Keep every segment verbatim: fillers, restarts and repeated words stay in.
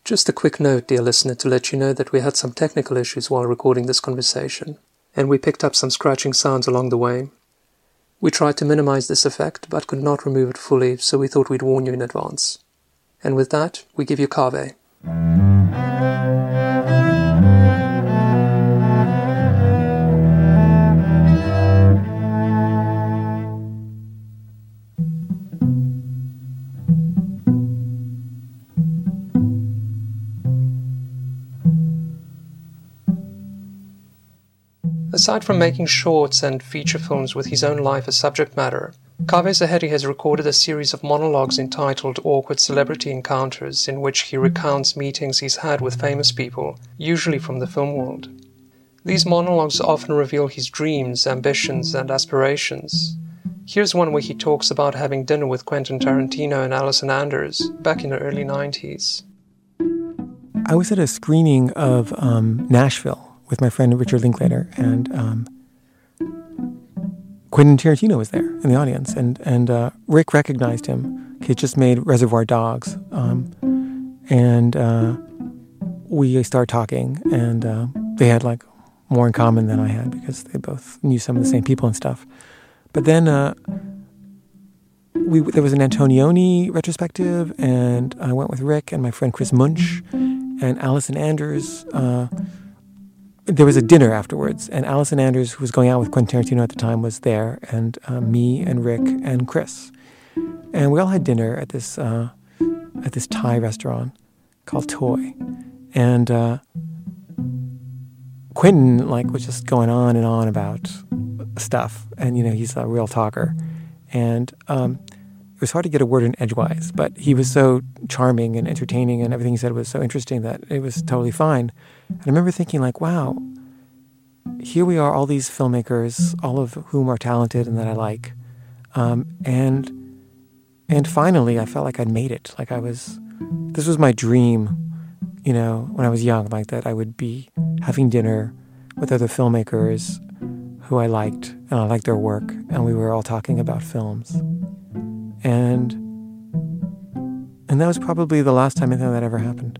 Just a quick note, dear listener, to let you know that we had some technical issues while recording this conversation, and we picked up some scratching sounds along the way. We tried to minimize this effect, but could not remove it fully, so we thought we'd warn you in advance. And with that, we give you Kaveh. Aside from making shorts and feature films with his own life as subject matter, Kaveh Zahedi has recorded a series of monologues entitled Awkward Celebrity Encounters, in which he recounts meetings he's had with famous people, usually from the film world. These monologues often reveal his dreams, ambitions, and aspirations. Here's one where he talks about having dinner with Quentin Tarantino and Allison Anders back in the early nineties. I was at a screening of um, Nashville with my friend Richard Linklater, and um, Quentin Tarantino was there in the audience, and and uh, Rick recognized him. He had just made Reservoir Dogs, um, and uh, we started talking, and uh, they had like more in common than I had because they both knew some of the same people and stuff. But then uh, we there was an Antonioni retrospective, and I went with Rick and my friend Chris Munch and Allison Anders. Uh, There was a dinner afterwards, and Allison Anders, who was going out with Quentin Tarantino at the time, was there, and uh, me and Rick and Chris, and we all had dinner at this uh, at this Thai restaurant called Toy, and uh, Quentin like was just going on and on about stuff, and you know he's a real talker, and um, it was hard to get a word in edgewise, but he was so charming and entertaining, and everything he said was so interesting that it was totally fine. And I remember thinking, like, wow, here we are, all these filmmakers, all of whom are talented and that I like. Um, and and finally, I felt like I'd made it. Like I was, this was my dream, you know, when I was young, like that I would be having dinner with other filmmakers who I liked, and I liked their work, and we were all talking about films. And, and that was probably the last time I think that ever happened.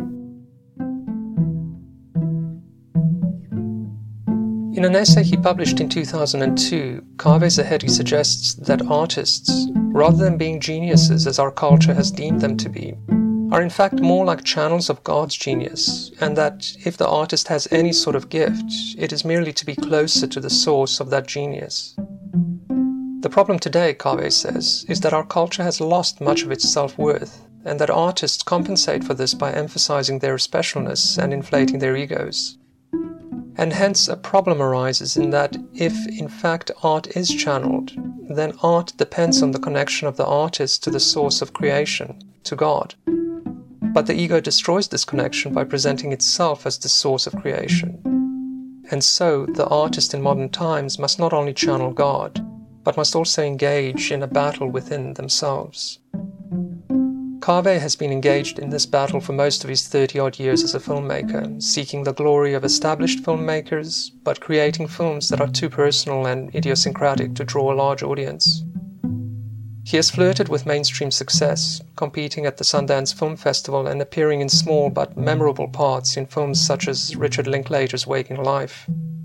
In an essay he published in two thousand two, Kaveh Zahedi suggests that artists, rather than being geniuses as our culture has deemed them to be, are in fact more like channels of God's genius, and that if the artist has any sort of gift, it is merely to be closer to the source of that genius. The problem today, Kaveh says, is that our culture has lost much of its self-worth, and that artists compensate for this by emphasizing their specialness and inflating their egos. And hence a problem arises in that if in fact art is channeled, then art depends on the connection of the artist to the source of creation, to God. But the ego destroys this connection by presenting itself as the source of creation. And so the artist in modern times must not only channel God, but must also engage in a battle within themselves. Kaveh has been engaged in this battle for most of his thirty-odd years as a filmmaker, seeking the glory of established filmmakers, but creating films that are too personal and idiosyncratic to draw a large audience. He has flirted with mainstream success, competing at the Sundance Film Festival and appearing in small but memorable parts in films such as Richard Linklater's Waking Life.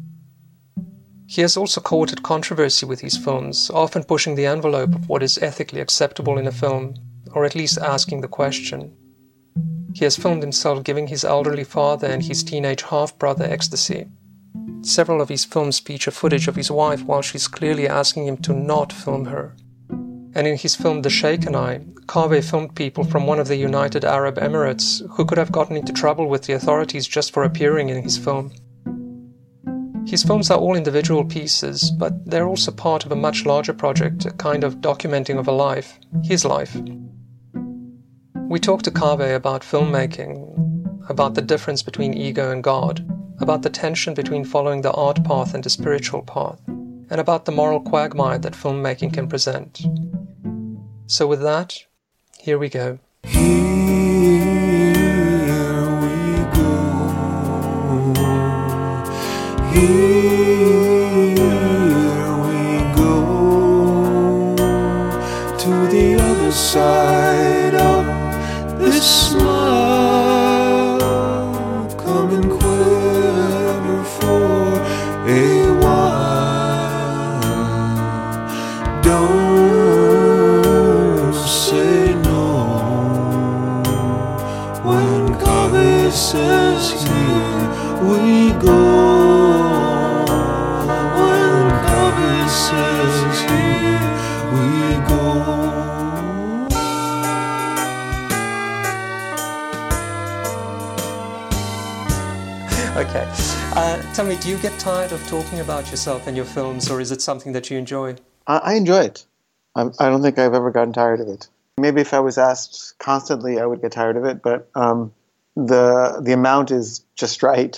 He has also courted controversy with his films, often pushing the envelope of what is ethically acceptable in a film, or at least asking the question. He has filmed himself giving his elderly father and his teenage half-brother ecstasy. Several of his films feature footage of his wife while she's clearly asking him to not film her. And in his film The Sheikh and I, Kaveh filmed people from one of the United Arab Emirates who could have gotten into trouble with the authorities just for appearing in his film. His films are all individual pieces, but they're also part of a much larger project, a kind of documenting of a life, his life. We talked to Kaveh about filmmaking, about the difference between ego and God, about the tension between following the art path and the spiritual path, and about the moral quagmire that filmmaking can present. So with that, here we go. Here we go to the other side of this smile. says here we go. When Kaveh says here we go. Okay. Uh, tell me, do you get tired of talking about yourself and your films, or is it something that you enjoy? I, I enjoy it. I, I don't think I've ever gotten tired of it. Maybe if I was asked constantly, I would get tired of it, but um, the the amount is just right.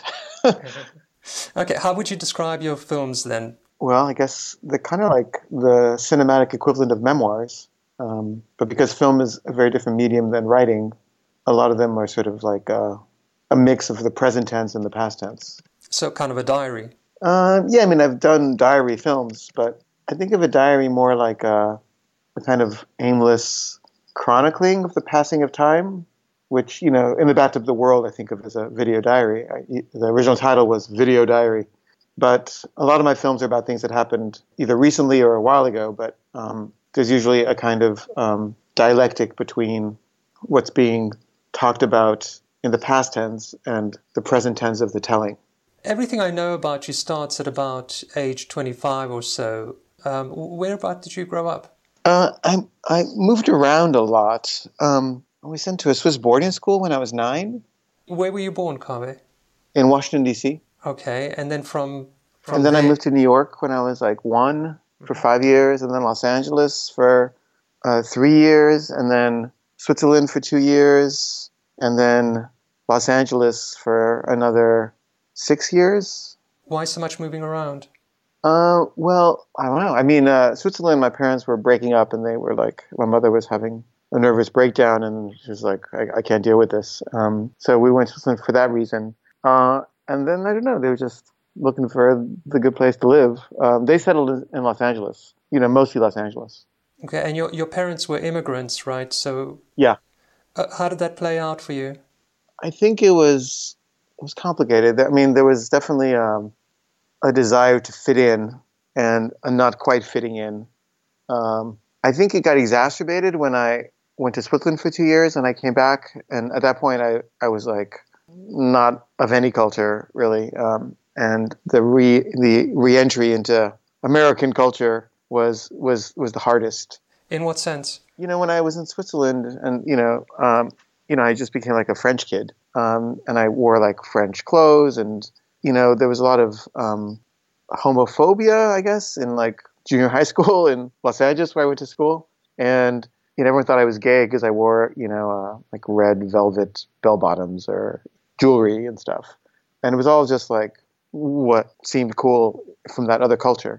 Okay, how would you describe your films then? Well, I guess they're kind of like the cinematic equivalent of memoirs, um, but because film is a very different medium than writing, a lot of them are sort of like a, a mix of the present tense and the past tense. So kind of a diary. Uh, yeah, I mean, I've done diary films, but I think of a diary more like a, a kind of aimless chronicling of the passing of time, which, you know, in the Bathtub of the World, I think of as a video diary. I, the original title was Video Diary. But a lot of my films are about things that happened either recently or a while ago, but um, there's usually a kind of um, dialectic between what's being talked about in the past tense and the present tense of the telling. Everything I know about you starts at about age twenty-five or so. Um, whereabout did you grow up? Uh, I I moved around a lot. Um, I was sent to a Swiss boarding school when I was nine. Where were you born, Kaveh? In Washington, D C. Okay, and then from... from and then there... I moved to New York when I was like one for five years, and then Los Angeles for uh, three years, and then Switzerland for two years, and then Los Angeles for another six years. Why so much moving around? Uh, well, I don't know. I mean, uh, Switzerland, my parents were breaking up, and they were like, my mother was having a nervous breakdown, and she was like, I, I can't deal with this. Um, so we went to Switzerland for that reason. Uh, and then, I don't know, they were just looking for the good place to live. Um, they settled in Los Angeles, you know, mostly Los Angeles. Okay, and your your parents were immigrants, right? So yeah, uh, how did that play out for you? I think it was it was complicated. I mean, there was definitely um, a desire to fit in and a not quite fitting in. Um, I think it got exacerbated when I went to Switzerland for two years and I came back, and at that point, I I was like not of any culture really. Um, And the re the re-entry into American culture was was was the hardest. In what sense? You know, when I was in Switzerland, and you know, um, you know, I just became like a French kid, um, and I wore like French clothes, and you know, there was a lot of um, homophobia, I guess, in like junior high school in Los Angeles, where I went to school, and you know, everyone thought I was gay because I wore, you know, uh, like red velvet bell bottoms or jewelry and stuff, and it was all just like what seemed cool from that other culture.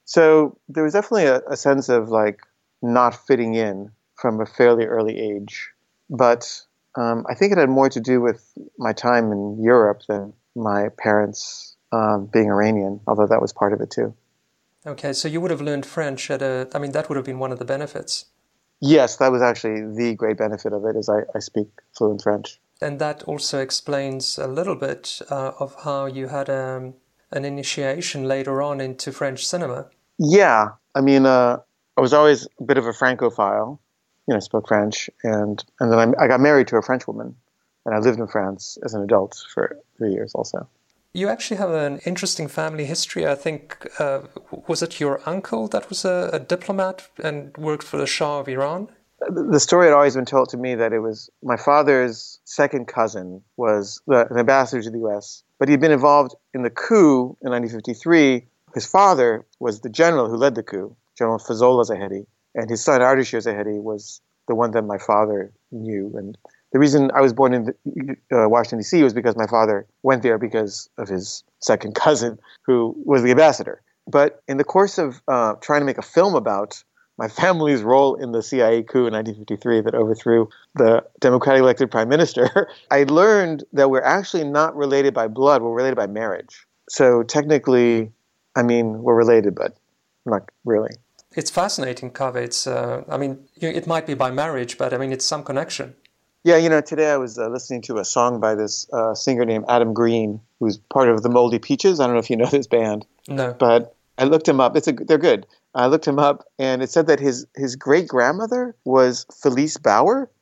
So there was definitely a, a sense of like not fitting in from a fairly early age. But um, I think it had more to do with my time in Europe than my parents um, being Iranian, although that was part of it too. Okay, so you would have learned French at a, I mean, that would have been one of the benefits. Yes, that was actually the great benefit of it, is I, I speak fluent French. And that also explains a little bit uh, of how you had um, an initiation later on into French cinema. Yeah. I mean, uh, I was always a bit of a Francophile. You know, I spoke French. And, and then I, I got married to a French woman. And I lived in France as an adult for three years also. You actually have an interesting family history. I think, uh, was it your uncle that was a, a diplomat and worked for the Shah of Iran? The story had always been told to me that it was my father's second cousin was the, an ambassador to the U S, but he'd been involved in the coup in nineteen fifty-three. His father was the general who led the coup, General Fazollah Zahedi, and his son Ardashir Zahedi was the one that my father knew. And the reason I was born in uh, Washington, D C was because my father went there because of his second cousin who was the ambassador. But in the course of uh, trying to make a film about my family's role in the C I A coup in nineteen fifty-three that overthrew the democratically elected prime minister, I learned that we're actually not related by blood, we're related by marriage. So technically, I mean, we're related, but not really. It's fascinating, Kaveh. It's, uh, I mean, it might be by marriage, but I mean, it's some connection. Yeah, you know, today I was uh, listening to a song by this uh, singer named Adam Green, who's part of the Moldy Peaches. I don't know if you know this band. No. But I looked him up. It's a, they're good. I looked him up, and it said that his, his great-grandmother was Felice Bauer,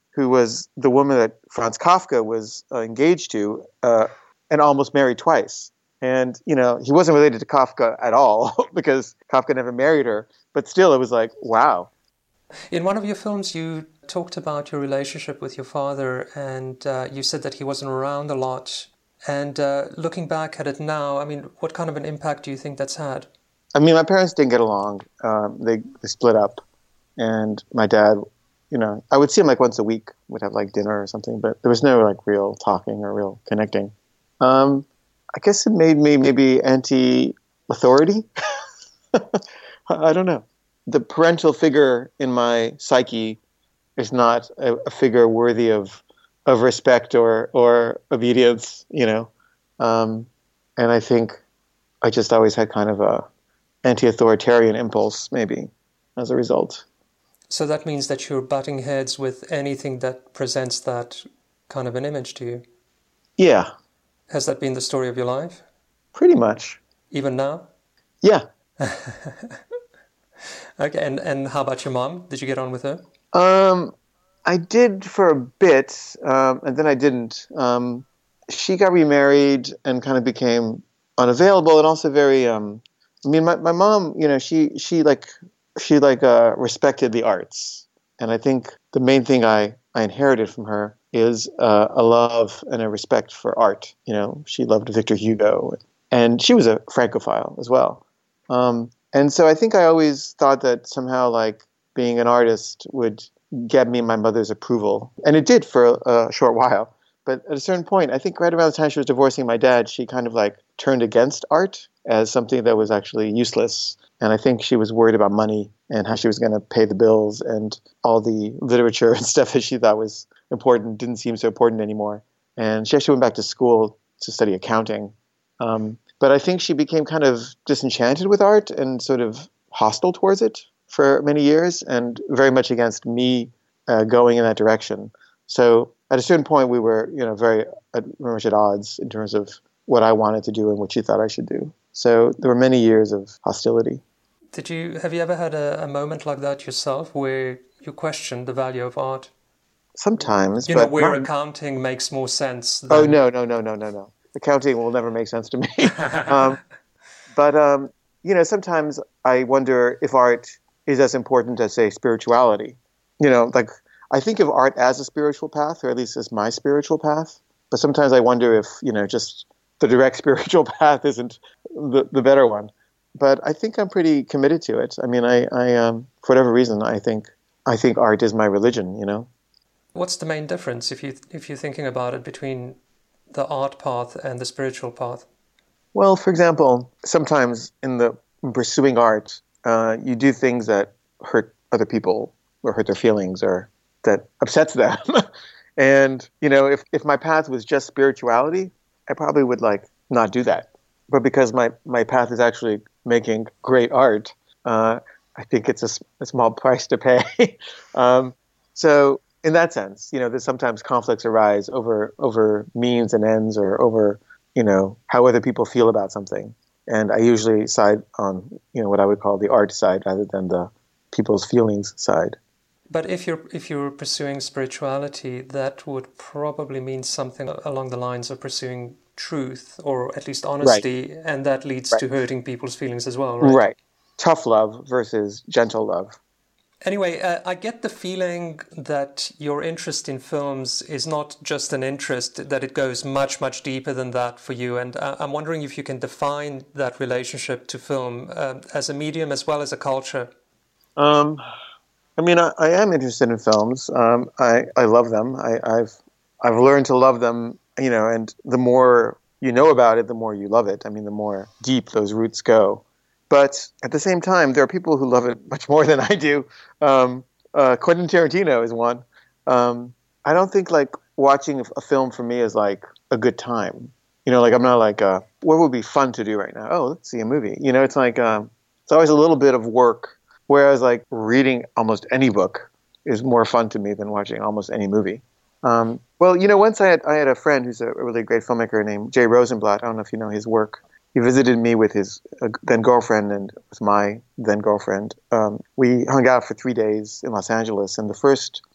who was the woman that Franz Kafka was uh, engaged to uh, and almost married twice. And, you know, he wasn't related to Kafka at all because Kafka never married her. But still, it was like, wow. In one of your films, you talked about your relationship with your father, and uh, you said that he wasn't around a lot. And uh, looking back at it now, I mean, what kind of an impact do you think that's had? I mean, my parents didn't get along. Um, they, they split up. And my dad, you know, I would see him like once a week, would have like dinner or something, but there was no like real talking or real connecting. Um, I guess it made me maybe anti-authority. I don't know. The parental figure in my psyche is not a, a figure worthy of of respect or, or obedience, you know. Um, and I think I just always had kind of a anti-authoritarian impulse, maybe, as a result. So that means that you're butting heads with anything that presents that kind of an image to you? Yeah. Has that been the story of your life? Pretty much. Even now? Yeah. Okay, and, and how about your mom? Did you get on with her? Um, I did for a bit, um, and then I didn't. Um, she got remarried and kind of became unavailable and also very, um, I mean, my, my mom, you know, she, she like, she like, uh, respected the arts. And I think the main thing I, I inherited from her is uh, a love and a respect for art. You know, she loved Victor Hugo, and she was a Francophile as well. Um, and so I think I always thought that somehow like being an artist would get me my mother's approval. And it did for a, a short while. But at a certain point, I think right around the time she was divorcing my dad, she kind of like turned against art as something that was actually useless. And I think she was worried about money and how she was going to pay the bills, and all the literature and stuff that she thought was important didn't seem so important anymore. And she actually went back to school to study accounting. Um, but I think she became kind of disenchanted with art and sort of hostile towards it for many years, and very much against me uh, going in that direction. So at a certain point, we were, you know, very, uh, very much at odds in terms of what I wanted to do and what she thought I should do. So there were many years of hostility. Did you have you ever had a, a moment like that yourself, where you questioned the value of art? Sometimes, you but know, where not... accounting makes more sense. Than... Oh no, no, no, no, no, no! Accounting will never make sense to me. um, but um, you know, sometimes I wonder if art is as important as, say, spirituality. You know, like I think of art as a spiritual path, or at least as my spiritual path. But sometimes I wonder if, you know, just the direct spiritual path isn't the, the better one. But I think I'm pretty committed to it. I mean, I, I um, for whatever reason, I think I think art is my religion, you know. What's the main difference, if you if you're thinking about it, between the art path and the spiritual path? Well, for example, sometimes in the in pursuing art, uh, you do things that hurt other people or hurt their feelings or that upsets them. And, you know, if, if my path was just spirituality, I probably would like not do that. But because my, my path is actually making great art, uh, I think it's a, a small price to pay. um, so in that sense, you know, there's sometimes conflicts arise over over means and ends, or over, you know, how other people feel about something. And I usually side on, you know, what I would call the art side rather than the people's feelings side. But if you're if you're pursuing spirituality, that would probably mean something along the lines of pursuing truth, or at least honesty, right. And that leads right. to hurting people's feelings as well, right? Right. Tough love versus gentle love. Anyway, uh, I get the feeling that your interest in films is not just an interest, that it goes much, much deeper than that for you. And uh, I'm wondering if you can define that relationship to film uh, as a medium as well as a culture. Um, I mean, I, I am interested in films. Um, I, I love them. I, I've I've learned to love them, you know, and the more you know about it, the more you love it. I mean, the more deep those roots go. But at the same time, there are people who love it much more than I do. Um, uh, Quentin Tarantino is one. Um, I don't think like watching a film for me is like a good time. You know, like I'm not like, uh, what would be fun to do right now? Oh, let's see a movie. You know, it's like, um, it's always a little bit of work. Whereas like reading almost any book is more fun to me than watching almost any movie. Um, well, you know, once I had I had a friend who's a really great filmmaker named Jay Rosenblatt. I don't know if you know his work. He visited me with his uh, then girlfriend and with my then girlfriend. Um, we hung out for three days in Los Angeles, and the first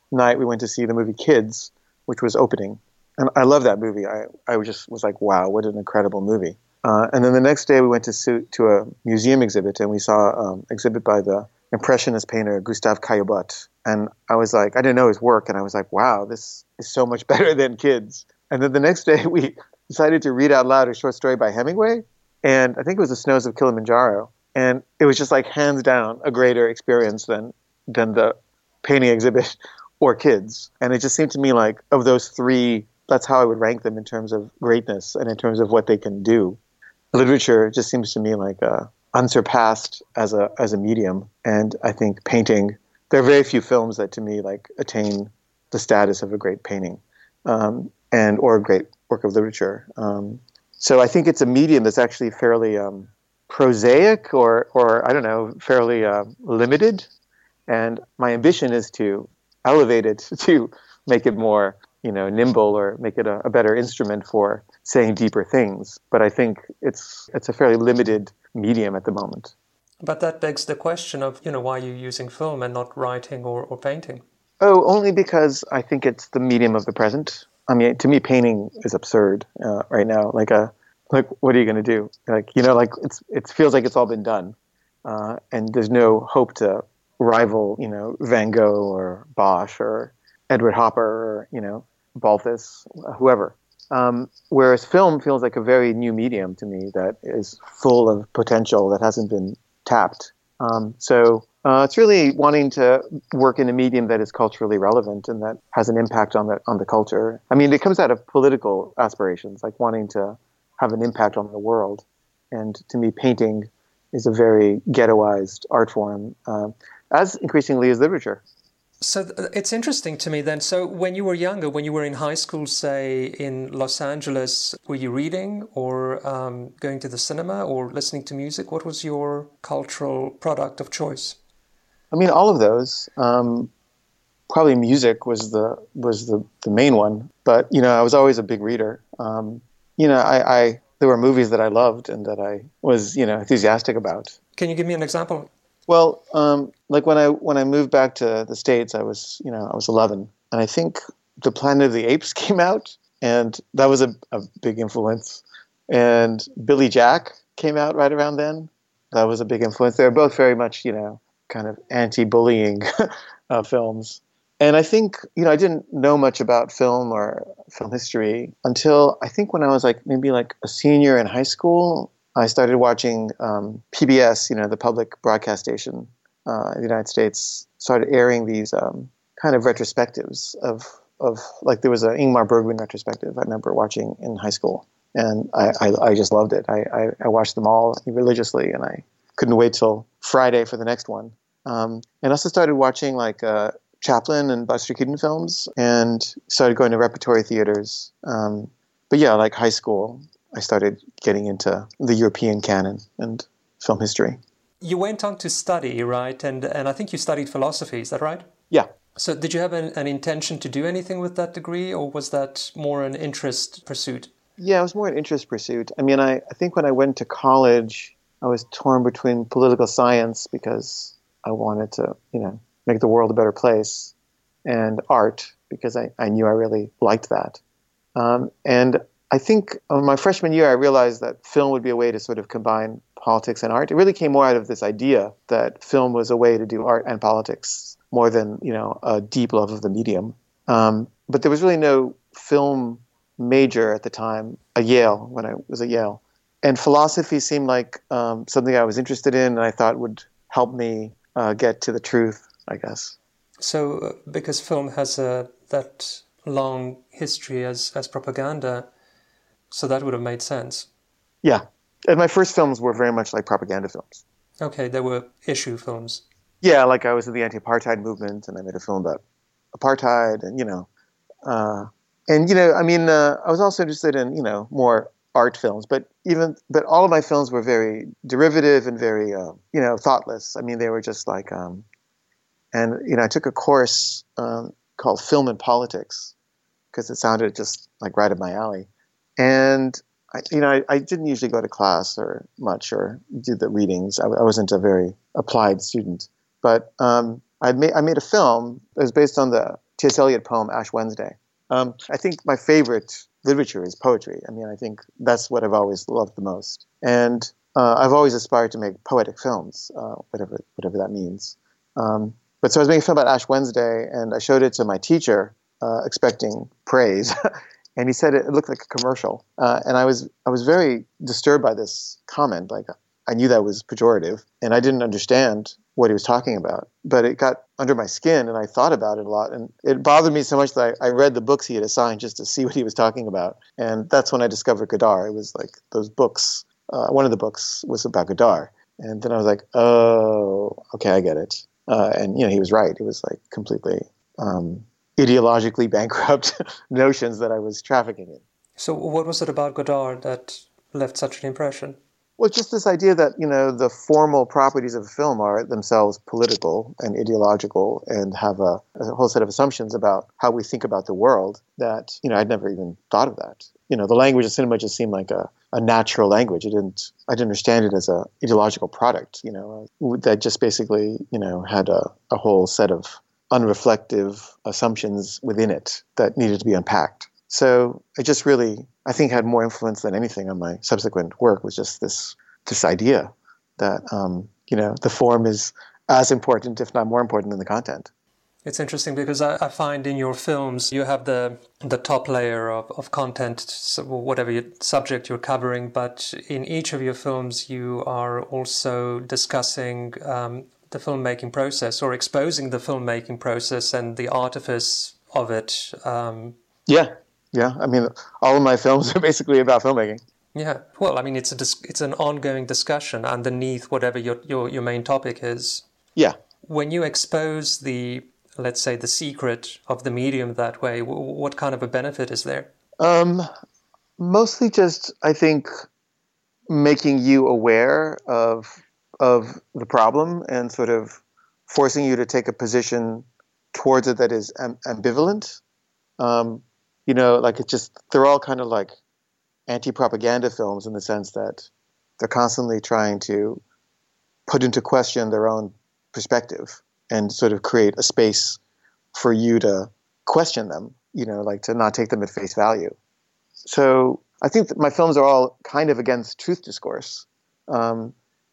night we went to see the movie Kids, which was opening. And I love that movie. I, I just was like, wow, what an incredible movie. Uh, and then the next day we went to see, to a museum exhibit, and we saw an um, exhibit by the Impressionist painter Gustave Caillebotte. And I was like, I didn't know his work, and I was like, wow, this is so much better than Kids. And then the next day we decided to read out loud a short story by Hemingway, and I think it was The Snows of Kilimanjaro. And it was just like hands down a greater experience than than the painting exhibit or Kids. And it just seemed to me like of those three, that's how I would rank them in terms of greatness and in terms of what they can do. Literature just seems to me like uh, unsurpassed as a as a medium. And I think painting, there are very few films that to me like attain the status of a great painting um, and or a great work of literature. Um, so I think it's a medium that's actually fairly um, prosaic or, or I don't know, fairly uh, limited. And my ambition is to elevate it, to make it more, you know, nimble or make it a, a better instrument for saying deeper things. But I think it's it's a fairly limited medium at the moment. But that begs the question of, you know, why you're using film and not writing or, or painting. Oh, only because I think it's the medium of the present. I mean, to me, painting is absurd uh, right now. Like, a, like, what are you going to do? Like, you know, like it's it feels like it's all been done, uh, and there's no hope to rival, you know, Van Gogh or Bosch or Edward Hopper or, you know, Balthus, whoever. Um, whereas film feels like a very new medium to me that is full of potential that hasn't been tapped. Um, so uh, it's really wanting to work in a medium that is culturally relevant and that has an impact on the on the culture. I mean, it comes out of political aspirations, like wanting to have an impact on the world. And to me, painting is a very ghettoized art form, uh, as increasingly as literature. So th- it's interesting to me then. So when you were younger, when you were in high school, say in Los Angeles, were you reading or um, going to the cinema or listening to music? What was your cultural product of choice? I mean, all of those. Um, probably music was the was the, the main one. But, you know, I was always a big reader. Um, you know, I, I there were movies that I loved and that I was, you know, enthusiastic about. Can you give me an example? Well, um, like when I when I moved back to the States, I was you know I was eleven, and I think The Planet of the Apes came out, and that was a, a big influence. And Billy Jack came out right around then. That was a big influence. They were both very much you know kind of anti-bullying uh, films. And I think you know I didn't know much about film or film history until I think when I was like maybe like a senior in high school. I started watching um, P B S, you know, the public broadcast station uh, in the United States, started airing these um, kind of retrospectives of, of like there was an Ingmar Bergman retrospective I remember watching in high school. And I, I, I just loved it. I, I, I watched them all religiously, and I couldn't wait till Friday for the next one. Um, and also started watching like uh, Chaplin and Buster Keaton films and started going to repertory theaters. Um, but yeah, like high school. I started getting into the European canon and film history. You went on to study, right? And and I think you studied philosophy, is that right? Yeah. So did you have an, an intention to do anything with that degree, or was that more an interest pursuit? Yeah, it was more an interest pursuit. I mean, I, I think when I went to college, I was torn between political science because I wanted to, you know, make the world a better place, and art because I, I knew I really liked that. Um, and I think in my freshman year, I realized that film would be a way to sort of combine politics and art. It really came more out of this idea that film was a way to do art and politics more than, you know, a deep love of the medium. Um, but there was really no film major at the time, at Yale, when I was at Yale. And philosophy seemed like um, something I was interested in and I thought would help me uh, get to the truth, I guess. So uh, because film has a, that long history as, as propaganda, so that would have made sense. Yeah. And my first films were very much like propaganda films. Okay, they were issue films. Yeah, like I was in the anti-apartheid movement and I made a film about apartheid and, you know, uh, and, you know, I mean, uh, I was also interested in, you know, more art films, but even, but all of my films were very derivative and very, uh, you know, thoughtless. I mean, they were just like, um, and, you know, I took a course um, called Film and Politics because it sounded just like right up my alley. And, I, you know, I, I didn't usually go to class or much or do the readings. I, I wasn't a very applied student. But um, I, made, I made a film that was based on the T S. Eliot poem Ash Wednesday. Um, I think my favorite literature is poetry. I mean, I think that's what I've always loved the most. And uh, I've always aspired to make poetic films, uh, whatever whatever that means. Um, but so I was making a film about Ash Wednesday, and I showed it to my teacher, uh, expecting praise. And he said it looked like a commercial. Uh, and I was I was very disturbed by this comment. Like, I knew that was pejorative, and I didn't understand what he was talking about. But it got under my skin, and I thought about it a lot. And it bothered me so much that I, I read the books he had assigned just to see what he was talking about. And that's when I discovered Godard. It was like those books. Uh, one of the books was about Godard. And then I was like, oh, okay, I get it. Uh, and, you know, he was right. It was like completely um, ideologically bankrupt notions that I was trafficking in. So what was it about Godard that left such an impression? Well, just this idea that, you know, the formal properties of a film are themselves political and ideological and have a, a whole set of assumptions about how we think about the world that, you know, I'd never even thought of that. You know, the language of cinema just seemed like a, a natural language. It didn't, I didn't understand it as a ideological product, you know, that just basically, you know, had a, a whole set of unreflective assumptions within it that needed to be unpacked. So it just really, I think, had more influence than anything on my subsequent work, was just this this idea that, um, you know, the form is as important, if not more important, than the content. It's interesting because I, I find in your films you have the the top layer of, of content, so whatever your subject you're covering, but in each of your films you are also discussing um, the filmmaking process or exposing the filmmaking process and the artifice of it. Um, yeah. Yeah, I mean, all of my films are basically about filmmaking. Yeah, well, I mean, it's a dis- it's an ongoing discussion underneath whatever your, your your main topic is. Yeah. When you expose the, let's say, the secret of the medium that way, w- what kind of a benefit is there? Um, mostly just, I think, making you aware of of the problem and sort of forcing you to take a position towards it that is am- ambivalent. Um, You know, like it's just, they're all kind of like anti-propaganda films in the sense that they're constantly trying to put into question their own perspective and sort of create a space for you to question them, you know, like to not take them at face value. So I think that my films are all kind of against truth discourse. Um,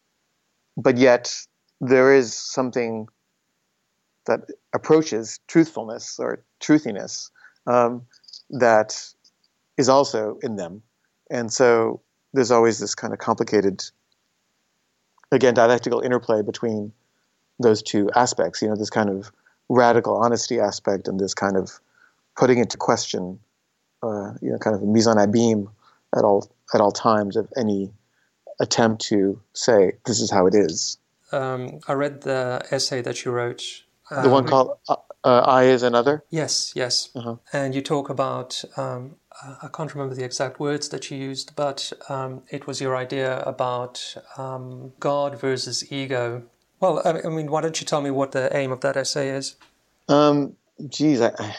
but yet there is something that approaches truthfulness or truthiness. Um, that is also in them. And so there's always this kind of complicated, again, dialectical interplay between those two aspects, you know, this kind of radical honesty aspect and this kind of putting into question, uh, you know, kind of a mise en abîme at all, at all times of any attempt to say, this is how it is. Um, I read the essay that you wrote. The um, one called uh, uh, I Is Another? Yes, yes. Uh-huh. And you talk about, um, I can't remember the exact words that you used, but um, it was your idea about um, God versus ego. Well, I mean, why don't you tell me what the aim of that essay is? Um, geez, I, I,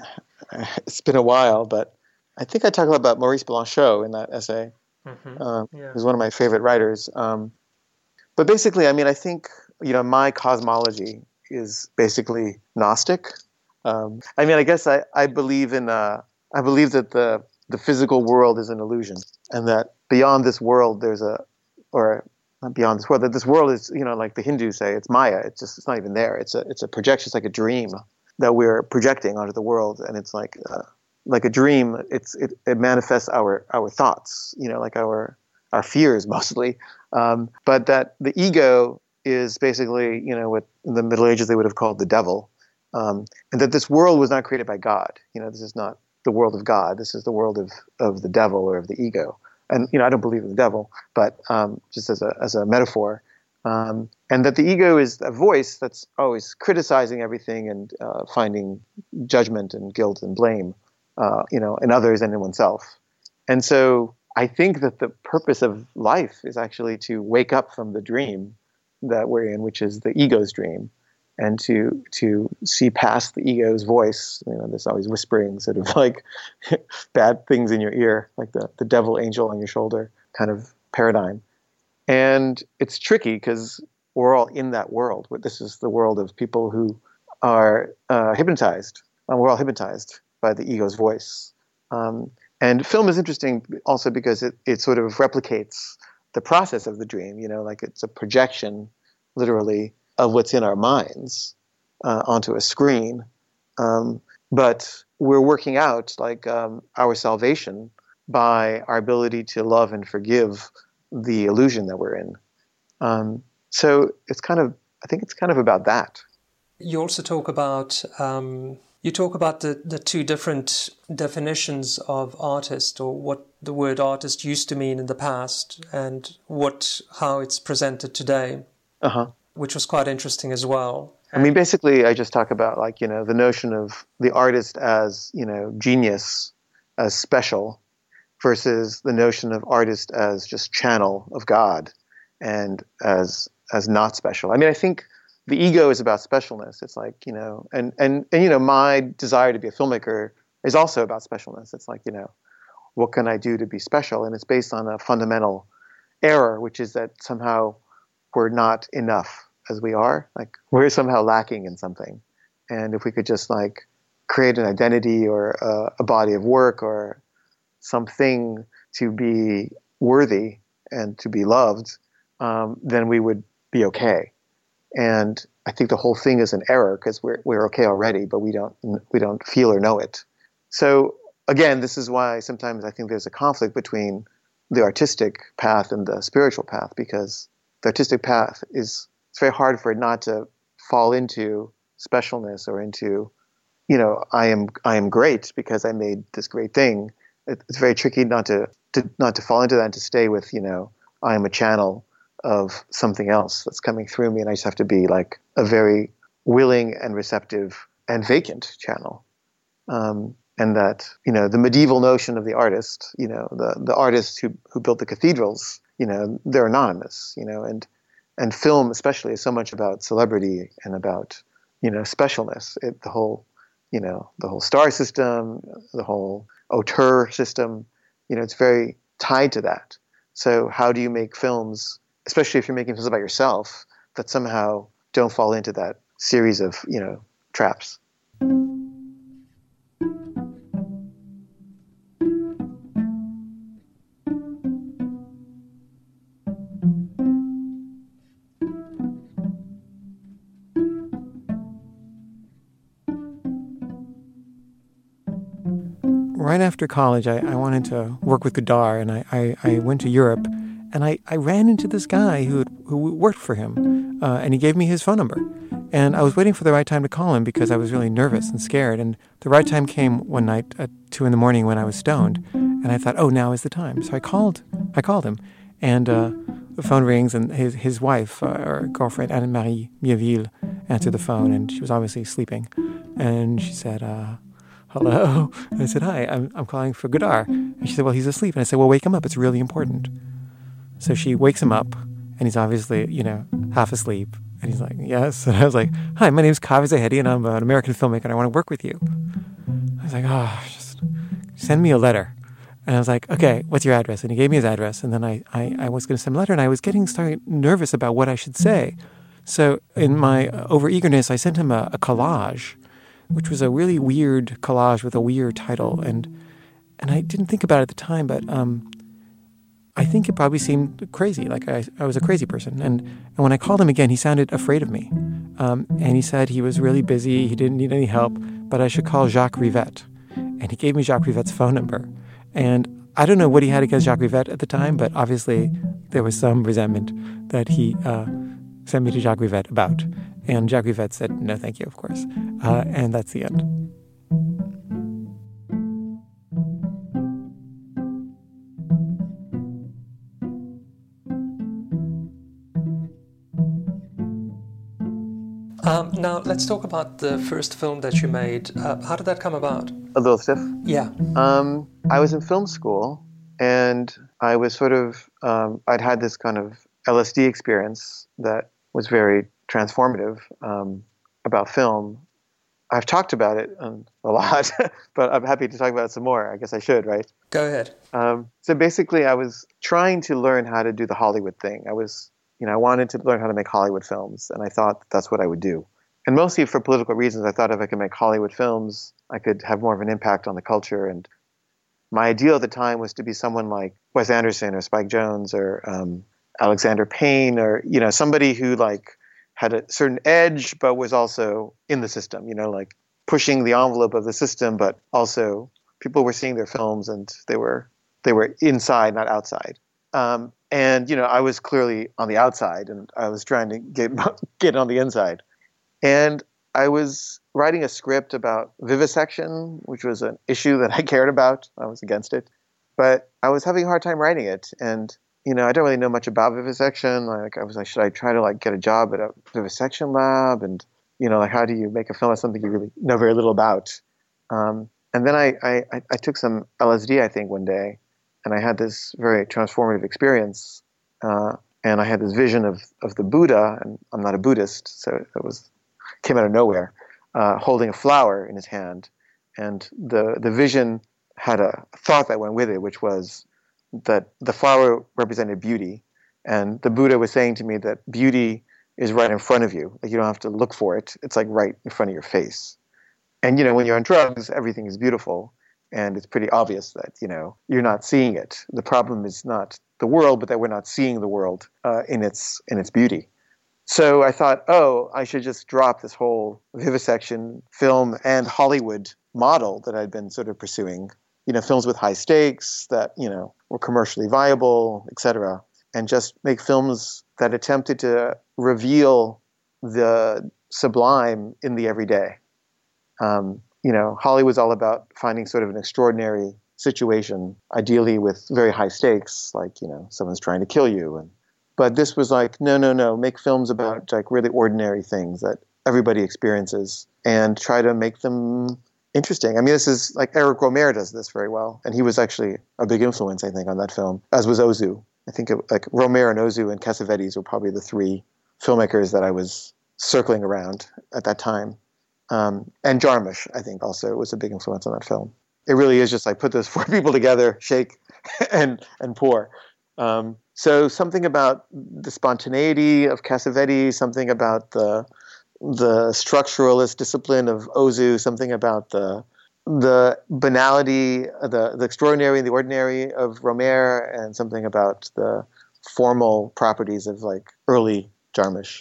I, it's been a while, but I think I talk about Maurice Blanchot in that essay. Mm-hmm. Um, yeah. He's one of my favorite writers. Um, but basically, I mean, I think, you know, my cosmology is basically Gnostic. Um, I mean, I guess I, I believe in, uh, I believe that the, the physical world is an illusion and that beyond this world there's a, or not beyond this world, that this world is, you know, like the Hindus say, it's Maya. It's just, it's not even there. It's a, it's a projection. It's like a dream that we're projecting onto the world. And it's like, uh, like a dream. It's, it, it manifests our, our thoughts, you know, like our, our fears mostly. Um, but that the ego is basically, you know, what in the Middle Ages they would have called the devil, um, and that this world was not created by God. You know, this is not the world of God. This is the world of, of the devil or of the ego. And, you know, I don't believe in the devil, but um, just as a as a metaphor. Um, and that the ego is a voice that's always criticizing everything and uh, finding judgment and guilt and blame, uh, you know, in others and in oneself. And so I think that the purpose of life is actually to wake up from the dream that we're in, which is the ego's dream, and to to see past the ego's voice. You know, there's always whispering, sort of like bad things in your ear, like the, the devil angel on your shoulder kind of paradigm. And it's tricky because we're all in that world. This is the world of people who are uh, hypnotized Um, we're all hypnotized by the ego's voice. Um, and film is interesting also because it, it sort of replicates the process of the dream, you know, like it's a projection, literally, of what's in our minds uh, onto a screen. Um, but we're working out like um, our salvation by our ability to love and forgive the illusion that we're in. Um, so it's kind of, I think it's kind of about that. You also talk about um, you talk about the, the two different definitions of artist, or what the word artist used to mean in the past, and what how it's presented today, Uh-huh. which was quite interesting as well. I mean, basically, I just talk about like, you know, the notion of the artist as, you know, genius, as special, versus the notion of artist as just channel of God and as as not special. I mean, I think the ego is about specialness. It's like, you know, and, and, and, you know, my desire to be a filmmaker is also about specialness. It's like, you know, what can I do to be special? And it's based on a fundamental error, which is that somehow we're not enough as we are. Like we're somehow lacking in something. And if we could just like create an identity or a, a body of work or something to be worthy and to be loved, um, then we would be okay. And I think the whole thing is an error because we're we're okay already, but we don't we don't feel or know it. So again, this is why sometimes I think there's a conflict between the artistic path and the spiritual path, because the artistic path is, it's very hard for it not to fall into specialness or into, you know, I am I am great because I made this great thing. It, it's very tricky not to, to not to fall into that and to stay with, you know, I am a channel of something else that's coming through me, and I just have to be like a very willing and receptive and vacant channel. Um, and that, you know, the medieval notion of the artist, you know, the, the artists who, who built the cathedrals, you know, they're anonymous, you know, and, and film especially is so much about celebrity and about, you know, specialness. It, the whole, you know, the whole star system, the whole auteur system, you know, it's very tied to that. So how do you make films, especially if you're making films about yourself, that somehow don't fall into that series of, you know, traps? Right after college, I, I wanted to work with Godard, and I, I, I went to Europe, and I, I ran into this guy who who worked for him, uh, and he gave me his phone number. And I was waiting for the right time to call him because I was really nervous and scared. And the right time came one night at two in the morning when I was stoned, and I thought, oh, now is the time. So I called I called him, and uh, the phone rings, and his his wife, uh, or girlfriend, Anne-Marie Mieville, answered the phone, and she was obviously sleeping. And she said, uh, hello? And I said, hi, I'm I'm calling for Godard. And she said, well, he's asleep. And I said, well, wake him up. It's really important. So she wakes him up, and he's obviously, you know, half asleep. And he's like, yes. And I was like, hi, my name is Kaveh Zahedi, and I'm an American filmmaker, and I want to work with you. I was like, oh, just send me a letter. And I was like, okay, what's your address? And he gave me his address. And then I, I, I was going to send him a letter, and I was getting starting nervous about what I should say. So in my over-eagerness, I sent him a, a collage, which was a really weird collage with a weird title. And and I didn't think about it at the time, but um, I think it probably seemed crazy, like I, I was a crazy person. And, and when I called him again, he sounded afraid of me. Um, and he said he was really busy, he didn't need any help, but I should call Jacques Rivette. And he gave me Jacques Rivette's phone number. And I don't know what he had against Jacques Rivette at the time, but obviously there was some resentment that he uh, sent me to Jacques Rivette about. And Jacques Rivette said, no, thank you, of course. Uh, and that's the end. Um, now, let's talk about the first film that you made. Uh, how did that come about? A Little Stiff? Yeah. Um, I was in film school, and I was sort of, um, I'd had this kind of L S D experience that was very transformative um, about film. I've talked about it um, a lot, but I'm happy to talk about it some more. I guess I should, right? Go ahead. Um, so basically, I was trying to learn how to do the Hollywood thing. I was, you know, I wanted to learn how to make Hollywood films, and I thought that's what I would do. and mostly for political reasons. I thought if I could make Hollywood films, I could have more of an impact on the culture. And my ideal at the time was to be someone like Wes Anderson or Spike Jonze or um, Alexander Payne, or, you know, somebody who like had a certain edge, but was also in the system, you know, like pushing the envelope of the system, but also people were seeing their films and they were they were inside, not outside. Um, and you know, I was clearly on the outside, and I was trying to get get on the inside. And I was writing a script about vivisection, which was an issue that I cared about. I was against it, but I was having a hard time writing it. And you know, I don't really know much about vivisection. Like, I was like, should I try to like get a job at a vivisection lab? And you know, like, how do you make a film of something you really know very little about? Um, and then I, I, I took some L S D, I think, one day, and I had this very transformative experience. Uh, and I had this vision of, of the Buddha, and I'm not a Buddhist, so it was came out of nowhere, uh, holding a flower in his hand. And the the vision had a thought that went with it, which was that the flower represented beauty. And the Buddha was saying to me that beauty is right in front of you. Like, you don't have to look for it. It's like right in front of your face. And, you know, when you're on drugs, everything is beautiful. And it's pretty obvious that, you know, you're not seeing it. The problem is not the world, but that we're not seeing the world uh, in its in its beauty. So I thought, oh, I should just drop this whole vivisection film and Hollywood model that I'd been sort of pursuing. You know, films with high stakes that, you know, were commercially viable, et cetera, and just make films that attempted to reveal the sublime in the everyday. Um, you know, Hollywood's all about finding sort of an extraordinary situation, ideally with very high stakes, like, you know, someone's trying to kill you. And but this was like, no, no, no, make films about like really ordinary things that everybody experiences and try to make them interesting. I mean, this is like Eric Rohmer does this very well. And he was actually a big influence, I think, on that film, as was Ozu. I think it, like Rohmer and Ozu and Cassavetes were probably the three filmmakers that I was circling around at that time. Um, and Jarmusch, I think, also was a big influence on that film. It really is just like put those four people together, shake and and pour. Um, so something about the spontaneity of Cassavetes, something about the the structuralist discipline of Ozu, something about the the banality, the the extraordinary and the ordinary of Rohmer, and something about the formal properties of like early Jarmusch.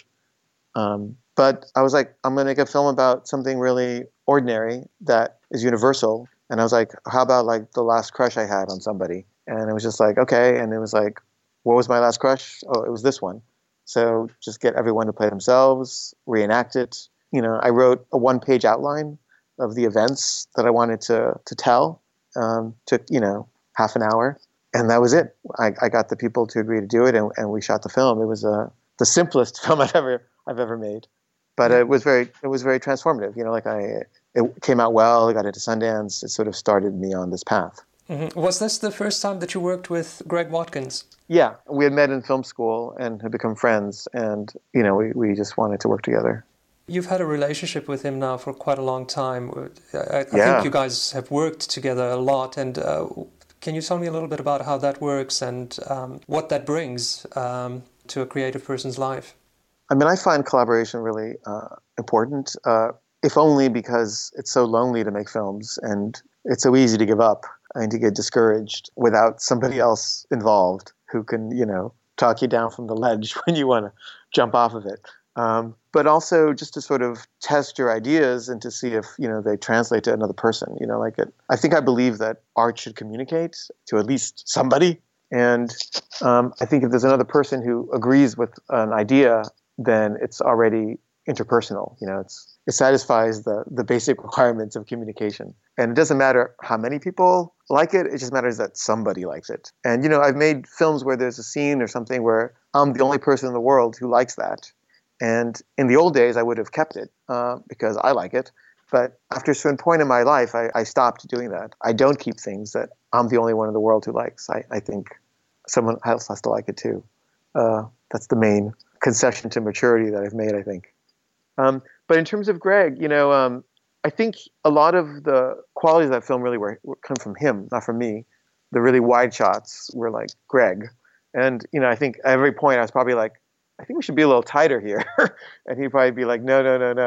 Um, but I was like, I'm going to make a film about something really ordinary that is universal. And I was like, how about like the last crush I had on somebody? And it was just like, okay. And it was like, what was my last crush? Oh, it was this one. So just get everyone to play themselves, reenact it. You know, I wrote a one-page outline of the events that I wanted to to tell. Um, took, you know, half an hour. And that was it. I, I got the people to agree to do it, and, and we shot the film. It was uh, the simplest film I've ever I've ever made. But it was very it was very transformative. You know, like I it came out well. I got into Sundance. It sort of started me on this path. Mm-hmm. Was this the first time that you worked with Greg Watkins? Yeah, we had met in film school and had become friends, and you know, we, we just wanted to work together. You've had a relationship with him now for quite a long time. I, I yeah. think you guys have worked together a lot. And uh, can you tell me a little bit about how that works and um, what that brings um, to a creative person's life? I mean, I find collaboration really uh, important, uh, if only because it's so lonely to make films and it's so easy to give up and to get discouraged without somebody else involved who can, you know, talk you down from the ledge when you want to jump off of it. Um, but also just to sort of test your ideas and to see if, you know, they translate to another person. You know, like it, I think I believe that art should communicate to at least somebody. And um, I think if there's another person who agrees with an idea, then it's already interpersonal. You know, it's it satisfies the the basic requirements of communication. And it doesn't matter how many people like it, it just matters that somebody likes it. And, you know, I've made films where there's a scene or something where I'm the only person in the world who likes that. And in the old days, I would have kept it uh, because I like it. But after a certain point in my life, I, I stopped doing that. I don't keep things that I'm the only one in the world who likes. I, I think someone else has to like it too. Uh, that's the main concession to maturity that I've made, I think. Um, but in terms of Greg, you know, um, I think a lot of the qualities of that film really were, were come from him, not from me. The really wide shots were like Greg. And, you know, I think at every point I was probably like, I think we should be a little tighter here. And he'd probably be like, no, no, no, no.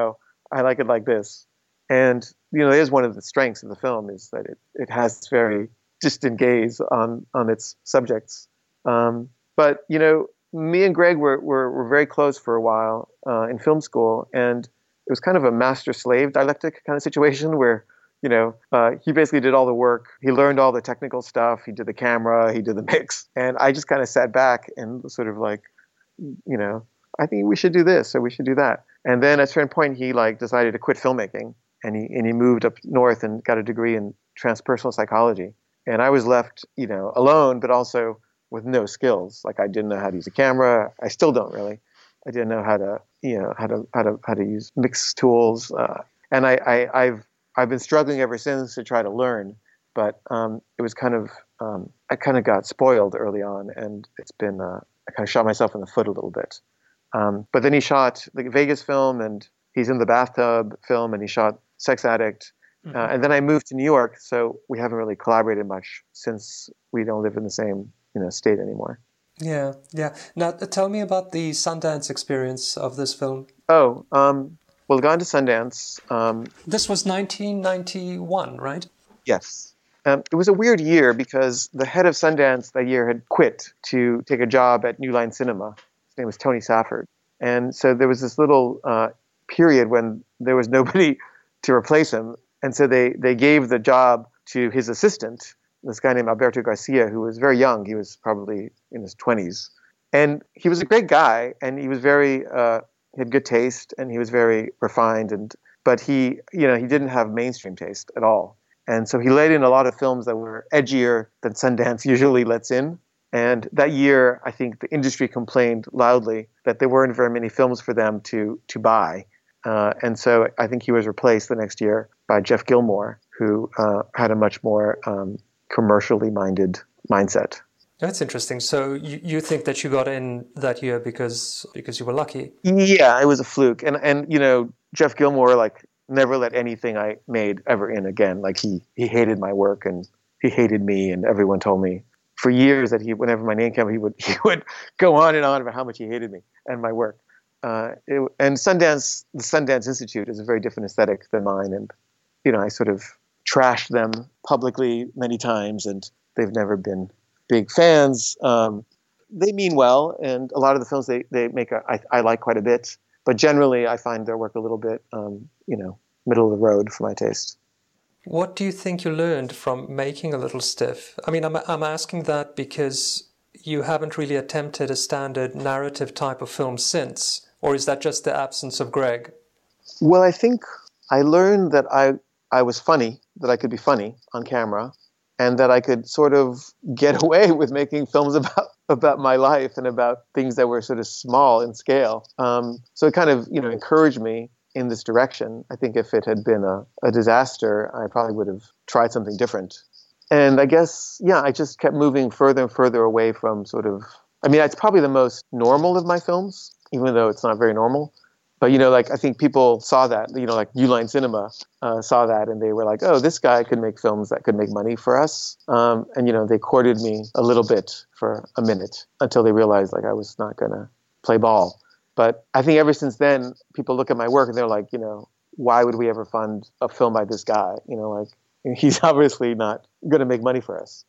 I like it like this. And, you know, it is one of the strengths of the film is that it, it has this very distant gaze on, on its subjects. Um, but, you know, me and Greg were, were, were very close for a while uh, in film school. And it was kind of a master-slave dialectic kind of situation where, you know, uh, he basically did all the work. He learned all the technical stuff. He did the camera. He did the mix. And I just kind of sat back and sort of like, you know, I think we should do this or we should do that. And then at a certain point, he like decided to quit filmmaking. And he and he moved up north and got a degree in transpersonal psychology. And I was left, you know, alone, but also with no skills. Like I didn't know how to use a camera. I still don't really. I didn't know how to, you know, how to how to how to use mix tools. Uh, and I, I I've I've been struggling ever since to try to learn. But um, it was kind of um, I kind of got spoiled early on, and it's been uh, I kind of shot myself in the foot a little bit. Um, but then he shot the Vegas film, and he's in the bathtub film, and he shot Sex Addict. Uh, and then I moved to New York, so we haven't really collaborated much since we don't live in the same, you know, state anymore. Yeah, yeah. Now, tell me about the Sundance experience of this film. Oh, um, well, gone to Sundance. Um, this was nineteen ninety-one, right? Yes. Um, it was a weird year because the head of Sundance that year had quit to take a job at New Line Cinema. His name was Tony Safford. And so there was this little uh, period when there was nobody to replace him. And so they, they gave the job to his assistant, this guy named Alberto Garcia, who was very young. He was probably in his twenties. And he was a great guy, and he was very, uh, he had good taste, and he was very refined. And but he, you know, he didn't have mainstream taste at all. And so he let in a lot of films that were edgier than Sundance usually lets in. And that year, I think the industry complained loudly that there weren't very many films for them to to buy. Uh, and so I think he was replaced the next year by Jeff Gilmore, who uh, had a much more um, commercially minded mindset. That's interesting. So you, you think that you got in that year because because you were lucky? Yeah, it was a fluke. And, and you know, Jeff Gilmore, like, never let anything I made ever in again. Like, he, he hated my work, and he hated me, and everyone told me for years that he, whenever my name came, he would he would go on and on about how much he hated me and my work. Uh, it, and Sundance, the Sundance Institute is a very different aesthetic than mine. And, you know, I sort of trashed them publicly many times, and they've never been big fans. Um, they mean well, and a lot of the films they, they make, a, I, I like quite a bit. But generally, I find their work a little bit, um, you know, middle of the road for my taste. What do you think you learned from making A Little Stiff? I mean, I'm, I'm asking that because you haven't really attempted a standard narrative type of film since. Or is that just the absence of Greg? Well, I think I learned that I, I was funny, that I could be funny on camera, and that I could sort of get away with making films about, about my life and about things that were sort of small in scale. Um, so it kind of, you know, encouraged me in this direction. I think if it had been a, a disaster, I probably would have tried something different. And I guess, yeah, I just kept moving further and further away from sort of, I mean, it's probably the most normal of my films, even though it's not very normal. But, you know, like, I think people saw that, you know, like New Line Cinema uh, saw that, and they were like, oh, this guy could make films that could make money for us. Um, and, you know, they courted me a little bit for a minute until they realized, like, I was not going to play ball. But I think ever since then, people look at my work and they're like, you know, why would we ever fund a film by this guy? You know, like, he's obviously not going to make money for us.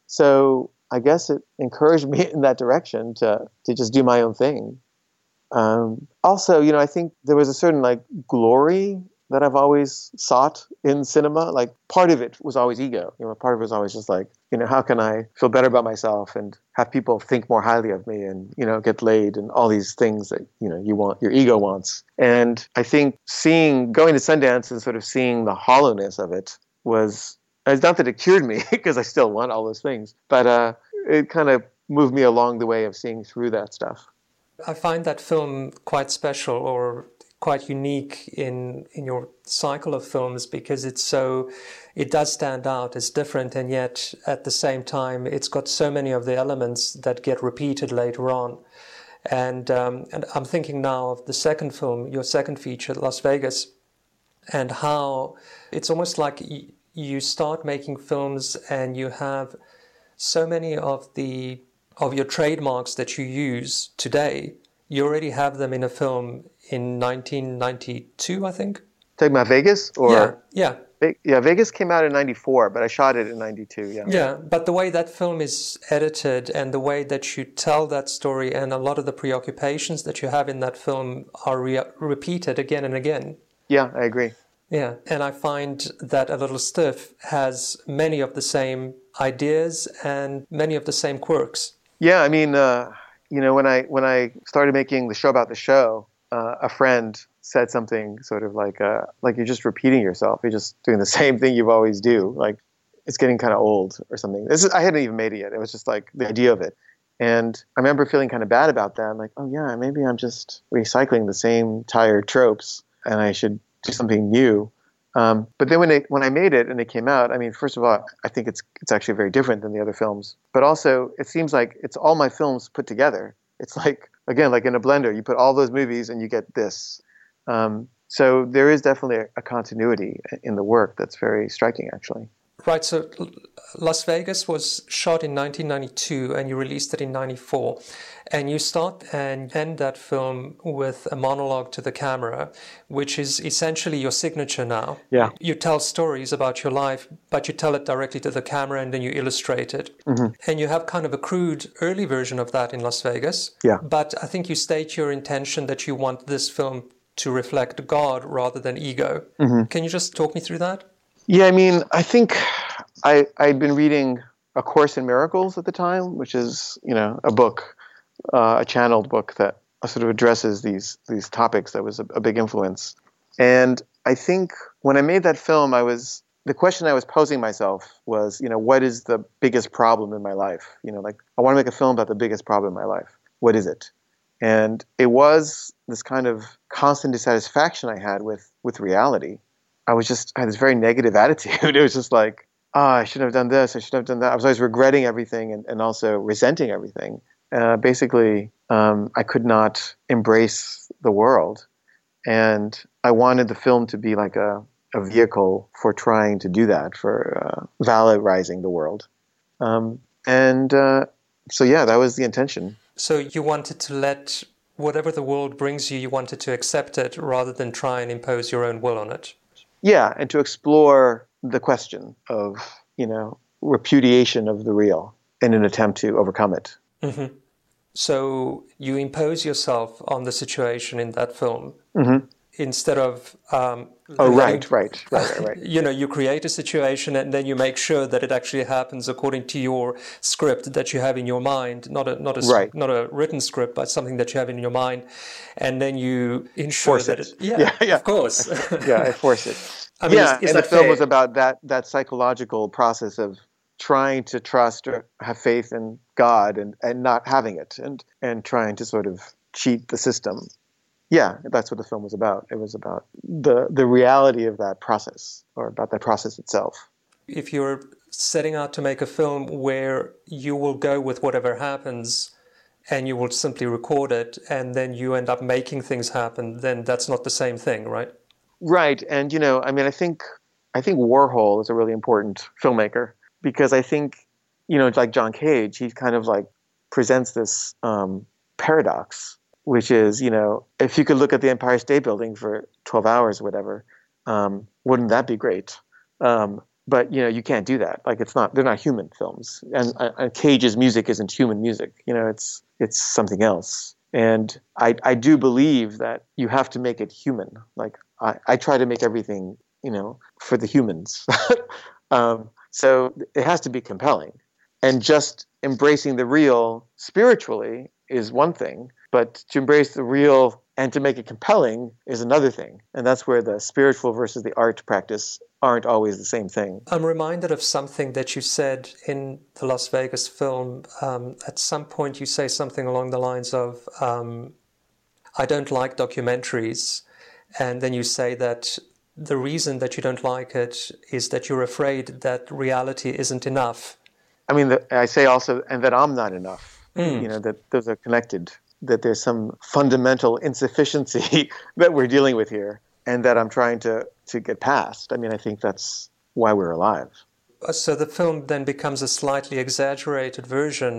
So I guess it encouraged me in that direction to to just do my own thing. Um, also, you know, I think there was a certain like glory that I've always sought in cinema. Like, part of it was always ego. You know, part of it was always just like, you know, how can I feel better about myself and have people think more highly of me and, you know, get laid and all these things that, you know, you want, your ego wants. And I think seeing, going to Sundance and sort of seeing the hollowness of it was, it's not that it cured me because I still want all those things, but uh, it kind of moved me along the way of seeing through that stuff. I find that film quite special or quite unique in in your cycle of films because it's so, it does stand out as different, and yet at the same time it's got so many of the elements that get repeated later on. And um, and I'm thinking now of the second film, your second feature, Las Vegas, and how it's almost like y- you start making films and you have so many of the of your trademarks that you use today you already have them in a film in nineteen ninety-two, I think. Talking about Vegas? Or yeah, yeah. Yeah, Vegas came out in ninety-four, but I shot it in ninety-two, yeah. Yeah, but the way that film is edited and the way that you tell that story and a lot of the preoccupations that you have in that film are re- repeated again and again. Yeah, I agree. Yeah, and I find that A Little Stiff has many of the same ideas and many of the same quirks. Yeah, I mean, uh, you know, when I when I started making the show about the show, uh, a friend said something sort of like, uh, like you're just repeating yourself. You're just doing the same thing you always do. Like, it's getting kind of old or something. This is, I hadn't even made it yet. It was just like the idea of it. And I remember feeling kind of bad about that. I'm like, oh yeah, maybe I'm just recycling the same tired tropes and I should do something new. Um, but then when it, when I made it and it came out, I mean, first of all, I think it's it's actually very different than the other films. But also, it seems like it's all my films put together. It's like, again, like in a blender, you put all those movies and you get this. Um, so there is definitely a, a continuity in the work that's very striking, actually. Right, so Las Vegas was shot in nineteen ninety-two and you released it in ninety-four. And you start and end that film with a monologue to the camera, which is essentially your signature now. Yeah. You tell stories about your life, but you tell it directly to the camera and then you illustrate it. Mm-hmm. And you have kind of a crude early version of that in Las Vegas. Yeah. But I think you state your intention that you want this film to reflect God rather than ego. Mm-hmm. Can you just talk me through that? Yeah, I mean, I think I, I'd been reading A Course in Miracles at the time, which is, you know, a book, uh, a channeled book that sort of addresses these these topics that was a, a big influence. And I think when I made that film, I was, the question I was posing myself was, you know, what is the biggest problem in my life? You know, like, I want to make a film about the biggest problem in my life. What is it? And it was this kind of constant dissatisfaction I had with, with reality. I was just, I had this very negative attitude. It was just like, ah, oh, I should have done this, I should have done that. I was always regretting everything and, and also resenting everything. Uh, basically, um, I could not embrace the world. And I wanted the film to be like a, a vehicle for trying to do that, for uh, valorizing the world. Um, and uh, so, yeah, that was the intention. So you wanted to let whatever the world brings you, you wanted to accept it rather than try and impose your own will on it. Yeah, and to explore the question of, you know, repudiation of the real in an attempt to overcome it. Mm-hmm. So you impose yourself on the situation in that film. Mm-hmm. Instead of... Um, oh, letting, right, right, right, right, right. You know, you create a situation and then you make sure that it actually happens according to your script that you have in your mind, not a not a, right. not a written script, but something that you have in your mind. And then you ensure force that it. it... Yeah, yeah, yeah. Of course. yeah, I force it. I mean, yeah, is, is and the that film fair? was about that that psychological process of trying to trust or have faith in God and, and not having it, and, and trying to sort of cheat the system. Yeah, that's what the film was about. It was about the the reality of that process, or about that process itself. If you're setting out to make a film where you will go with whatever happens and you will simply record it and then you end up making things happen, then that's not the same thing, right? Right. And, you know, I mean, I think I think Warhol is a really important filmmaker, because I think, you know, like John Cage, he kind of like presents this um, paradox, which is, you know, if you could look at the Empire State Building for twelve hours or whatever, um, wouldn't that be great? Um, but, you know, you can't do that. Like, it's not, they're not human films. And, and Cage's music isn't human music. You know, it's it's something else. And I, I do believe that you have to make it human. Like, I, I try to make everything, you know, for the humans. um, so it has to be compelling. And just embracing the real spiritually is one thing, but to embrace the real and to make it compelling is another thing. And that's where the spiritual versus the art practice aren't always the same thing. I'm reminded of something that you said in the Las Vegas film. Um, at some point you say something along the lines of, um, I don't like documentaries. And then you say that the reason that you don't like it is that you're afraid that reality isn't enough. I mean, the, I say also, and that I'm not enough. Mm. You know, that those are connected, that there's some fundamental insufficiency that we're dealing with here, and that I'm trying to, to get past. I mean, I think that's why we're alive. So the film then becomes a slightly exaggerated version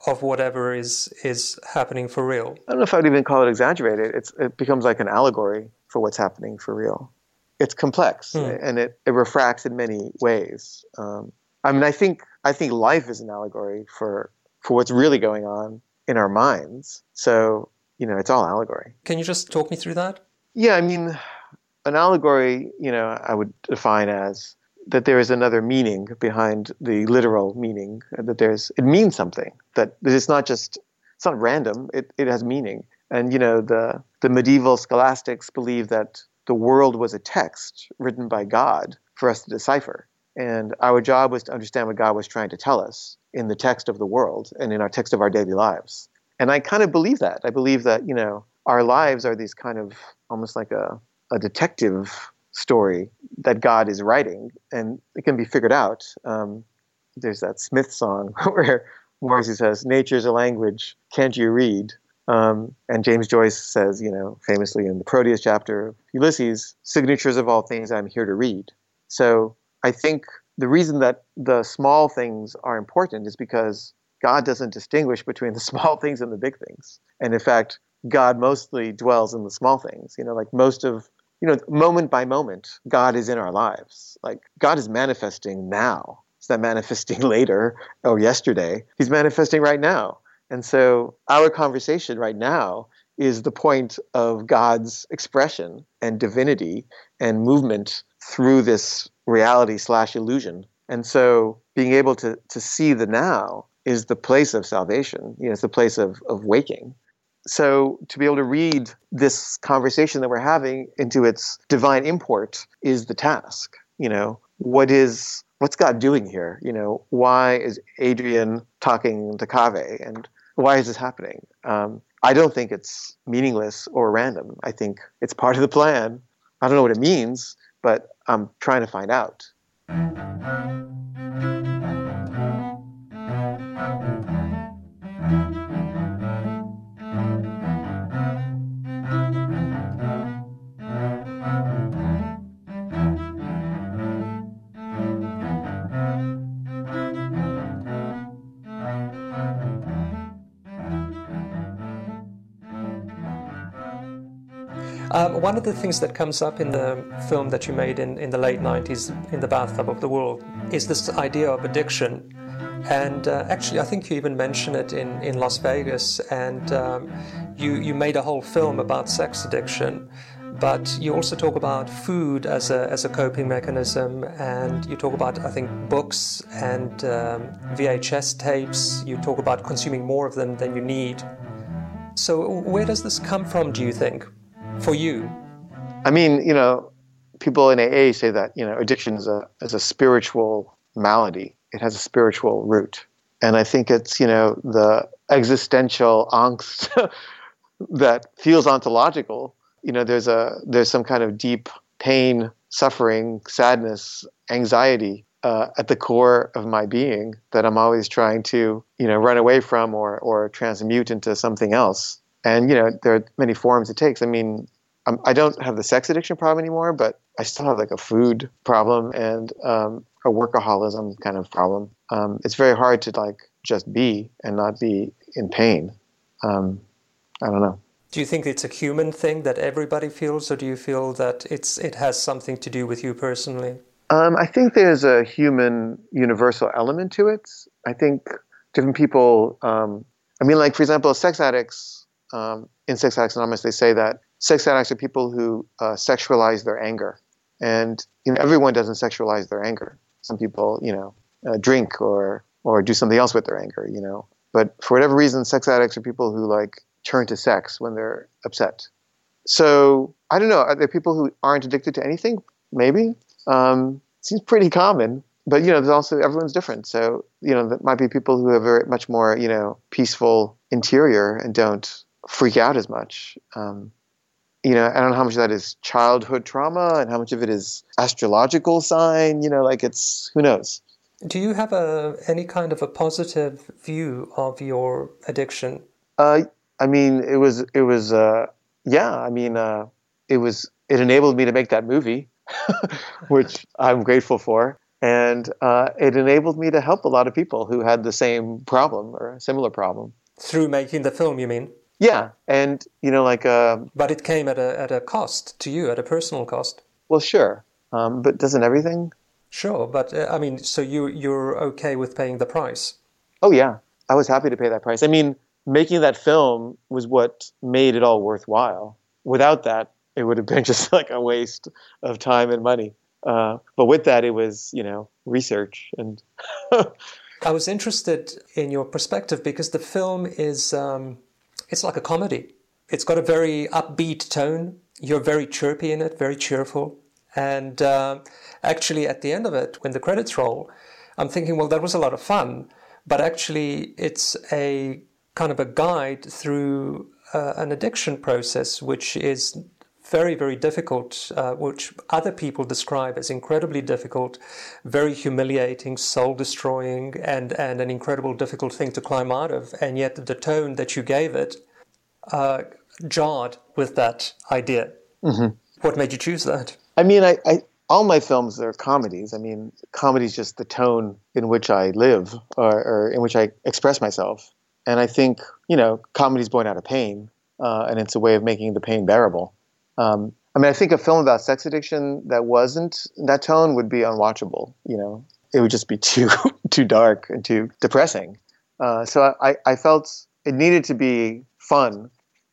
of whatever is is happening for real. I don't know if I would even call it exaggerated. It's, it becomes like an allegory for what's happening for real. It's complex, Hmm. and it, it refracts in many ways. Um, I mean, I think I think life is an allegory for for what's really going on in our minds. So, you know, it's all allegory. Can you just talk me through that? Yeah, I mean, an allegory, you know, I would define as that there is another meaning behind the literal meaning, that there's, it means something, that it's not just, it's not random, it, it has meaning. And, you know, the, the medieval scholastics believed that the world was a text written by God for us to decipher. And our job was to understand what God was trying to tell us in the text of the world and in our text of our daily lives. And I kind of believe that. I believe that, you know, our lives are these kind of almost like a, a detective story that God is writing, and it can be figured out. Um, there's that Smith song where Morrissey says, "Nature's a language, can't you read?" Um, and James Joyce says, you know, famously in the Proteus chapter of Ulysses, "Signatures of all things I'm here to read." So I think the reason that the small things are important is because God doesn't distinguish between the small things and the big things. And in fact, God mostly dwells in the small things. You know, like most of, you know, moment by moment, God is in our lives. Like God is manifesting now. He's not manifesting later or yesterday. He's manifesting right now. And so our conversation right now is the point of God's expression and divinity and movement through this reality slash illusion. And so being able to, to see the now is the place of salvation. You know, it's the place of, of waking. So to be able to read this conversation that we're having into its divine import is the task. You know, what is, what's God doing here? You know, why is Adrian talking to Kaveh, and why is this happening? Um, I don't think it's meaningless or random. I think it's part of the plan. I don't know what it means, but I'm trying to find out. Um, one of the things that comes up in the film that you made in, in the late nineties, In the Bathtub of the World, is this idea of addiction. And uh, actually, I think you even mention it in, in Las Vegas, and um, you, you made a whole film about sex addiction. But you also talk about food as a, as a coping mechanism, and you talk about, I think, books and um, V H S tapes. You talk about consuming more of them than you need. So where does this come from, do you think, for you? I mean, you know, people in A A say that, you know, addiction is a, is a spiritual malady. It has a spiritual root. And I think it's, you know, the existential angst that feels ontological. You know, there's a there's some kind of deep pain, suffering, sadness, anxiety uh, at the core of my being that I'm always trying to, you know, run away from or or transmute into something else. And, you know, there are many forms it takes. I mean, I'm, I don't have the sex addiction problem anymore, but I still have like a food problem and um, a workaholism kind of problem. Um, it's very hard to like just be and not be in pain. Um, I don't know. Do you think it's a human thing that everybody feels, or do you feel that it's it has something to do with you personally? Um, I think there's a human universal element to it. I think different people, um, I mean, like, for example, sex addicts, um, in Sex Addicts Anonymous, they say that sex addicts are people who uh, sexualize their anger. And, you know, everyone doesn't sexualize their anger. Some people, you know, uh, drink or or do something else with their anger, you know. But for whatever reason, sex addicts are people who, like, turn to sex when they're upset. So, I don't know, are there people who aren't addicted to anything? Maybe. Um, seems pretty common. But, you know, there's also, everyone's different. So, you know, there might be people who have very much more, you know, peaceful interior and don't freak out as much. Um, you know, I don't know how much of that is childhood trauma and how much of it is astrological sign, you know, like it's, who knows? Do you have a any kind of a positive view of your addiction? Uh, I mean, it was, it was, uh, yeah, I mean, uh, it was, it enabled me to make that movie, which I'm grateful for. And uh, it enabled me to help a lot of people who had the same problem or a similar problem. Through making the film, you mean? Yeah, and, you know, like... Uh, but it came at a at a cost to you, at a personal cost. Well, sure. Um, but doesn't everything? Sure, but, uh, I mean, so you, you're okay with paying the price? Oh, yeah. I was happy to pay that price. I mean, making that film was what made it all worthwhile. Without that, it would have been just like a waste of time and money. Uh, but with that, it was, you know, research. And I was interested in your perspective because the film is, um, it's like a comedy. It's got a very upbeat tone. You're very chirpy in it, very cheerful. And uh, actually, at the end of it, when the credits roll, I'm thinking, well, that was a lot of fun. But actually, it's a kind of a guide through uh, an addiction process, which is very, very difficult, uh, which other people describe as incredibly difficult, very humiliating, soul-destroying, and, and an incredible difficult thing to climb out of. And yet the tone that you gave it uh, jarred with that idea. Mm-hmm. What made you choose that? I mean, I, I all my films are comedies. I mean, comedy is just the tone in which I live or, or in which I express myself. And I think, you know, comedy is born out of pain, uh, and it's a way of making the pain bearable. Um, I mean, I think a film about sex addiction that wasn't that tone would be unwatchable. You know, it would just be too too dark and too depressing. Uh, so I, I felt it needed to be fun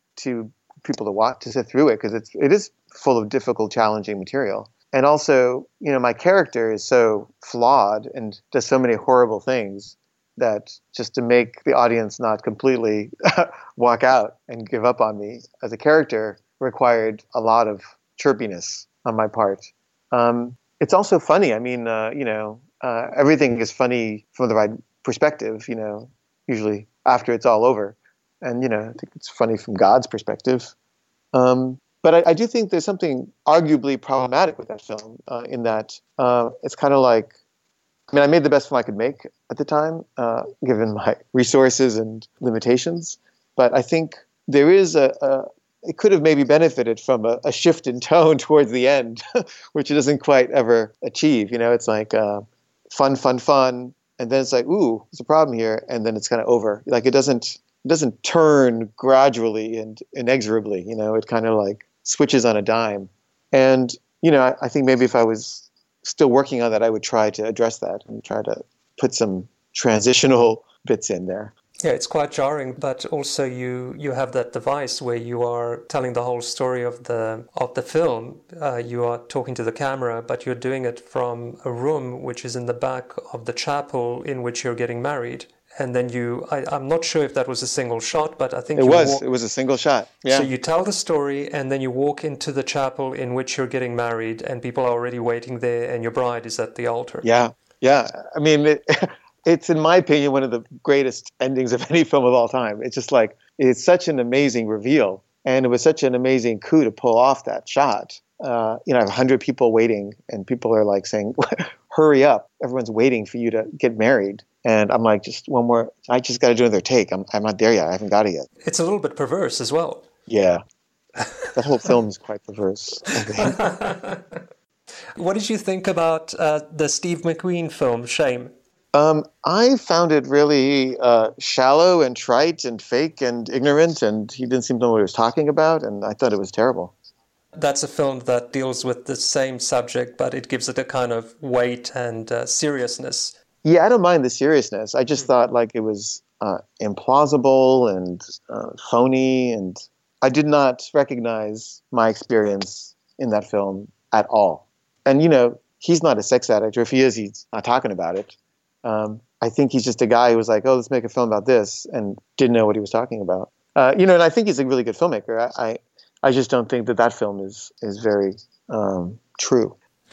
to people to watch, to sit through it, because it's it is full of difficult, challenging material. And also, you know, my character is so flawed and does so many horrible things that just to make the audience not completely walk out and give up on me as a character required a lot of chirpiness on my part. Um, it's also funny. I mean, uh, you know, uh, everything is funny from the right perspective, you know, usually after it's all over. And, you know, I think it's funny from God's perspective. Um, but I, I do think there's something arguably problematic with that film uh, in that uh, it's kind of like, I mean, I made the best film I could make at the time, uh, given my resources and limitations. But I think there is a, a it could have maybe benefited from a, a shift in tone towards the end, which it doesn't quite ever achieve. You know, it's like uh, fun, fun, fun. And then it's like, ooh, there's a problem here. And then it's kind of over. Like it doesn't, it doesn't turn gradually and inexorably. You know, it kind of like switches on a dime. And, you know, I, I think maybe if I was still working on that, I would try to address that and try to put some transitional bits in there. Yeah, it's quite jarring, but also you, you have that device where you are telling the whole story of the of the film. Uh, you are talking to the camera, but you're doing it from a room which is in the back of the chapel in which you're getting married. And then you, I, I'm not sure if that was a single shot, but I think it you was. Walk, it was a single shot. Yeah. So you tell the story, and then you walk into the chapel in which you're getting married, and people are already waiting there, and your bride is at the altar. Yeah, yeah. I mean. It, It's, in my opinion, one of the greatest endings of any film of all time. It's just like, it's such an amazing reveal. And it was such an amazing coup to pull off that shot. Uh, you know, I have a hundred people waiting and people are like saying, hurry up. Everyone's waiting for you to get married. And I'm like, just one more, I just got to do another take. I'm, I'm not there yet. I haven't got it yet. It's a little bit perverse as well. Yeah. That whole film is quite perverse, I think. What did you think about uh, the Steve McQueen film, Shame? Um, I found it really uh, shallow and trite and fake and ignorant, and he didn't seem to know what he was talking about, and I thought it was terrible. That's a film that deals with the same subject, but it gives it a kind of weight and uh, seriousness. Yeah, I don't mind the seriousness. I just mm-hmm. thought like it was uh, implausible and uh, phony, and I did not recognize my experience in that film at all. And, you know, he's not a sex addict, or if he is, he's not talking about it. Um, I think he's just a guy who was like, oh, let's make a film about this, and didn't know what he was talking about. Uh, you know, and I think he's a really good filmmaker. I, I, I just don't think that that film is, is very um, true.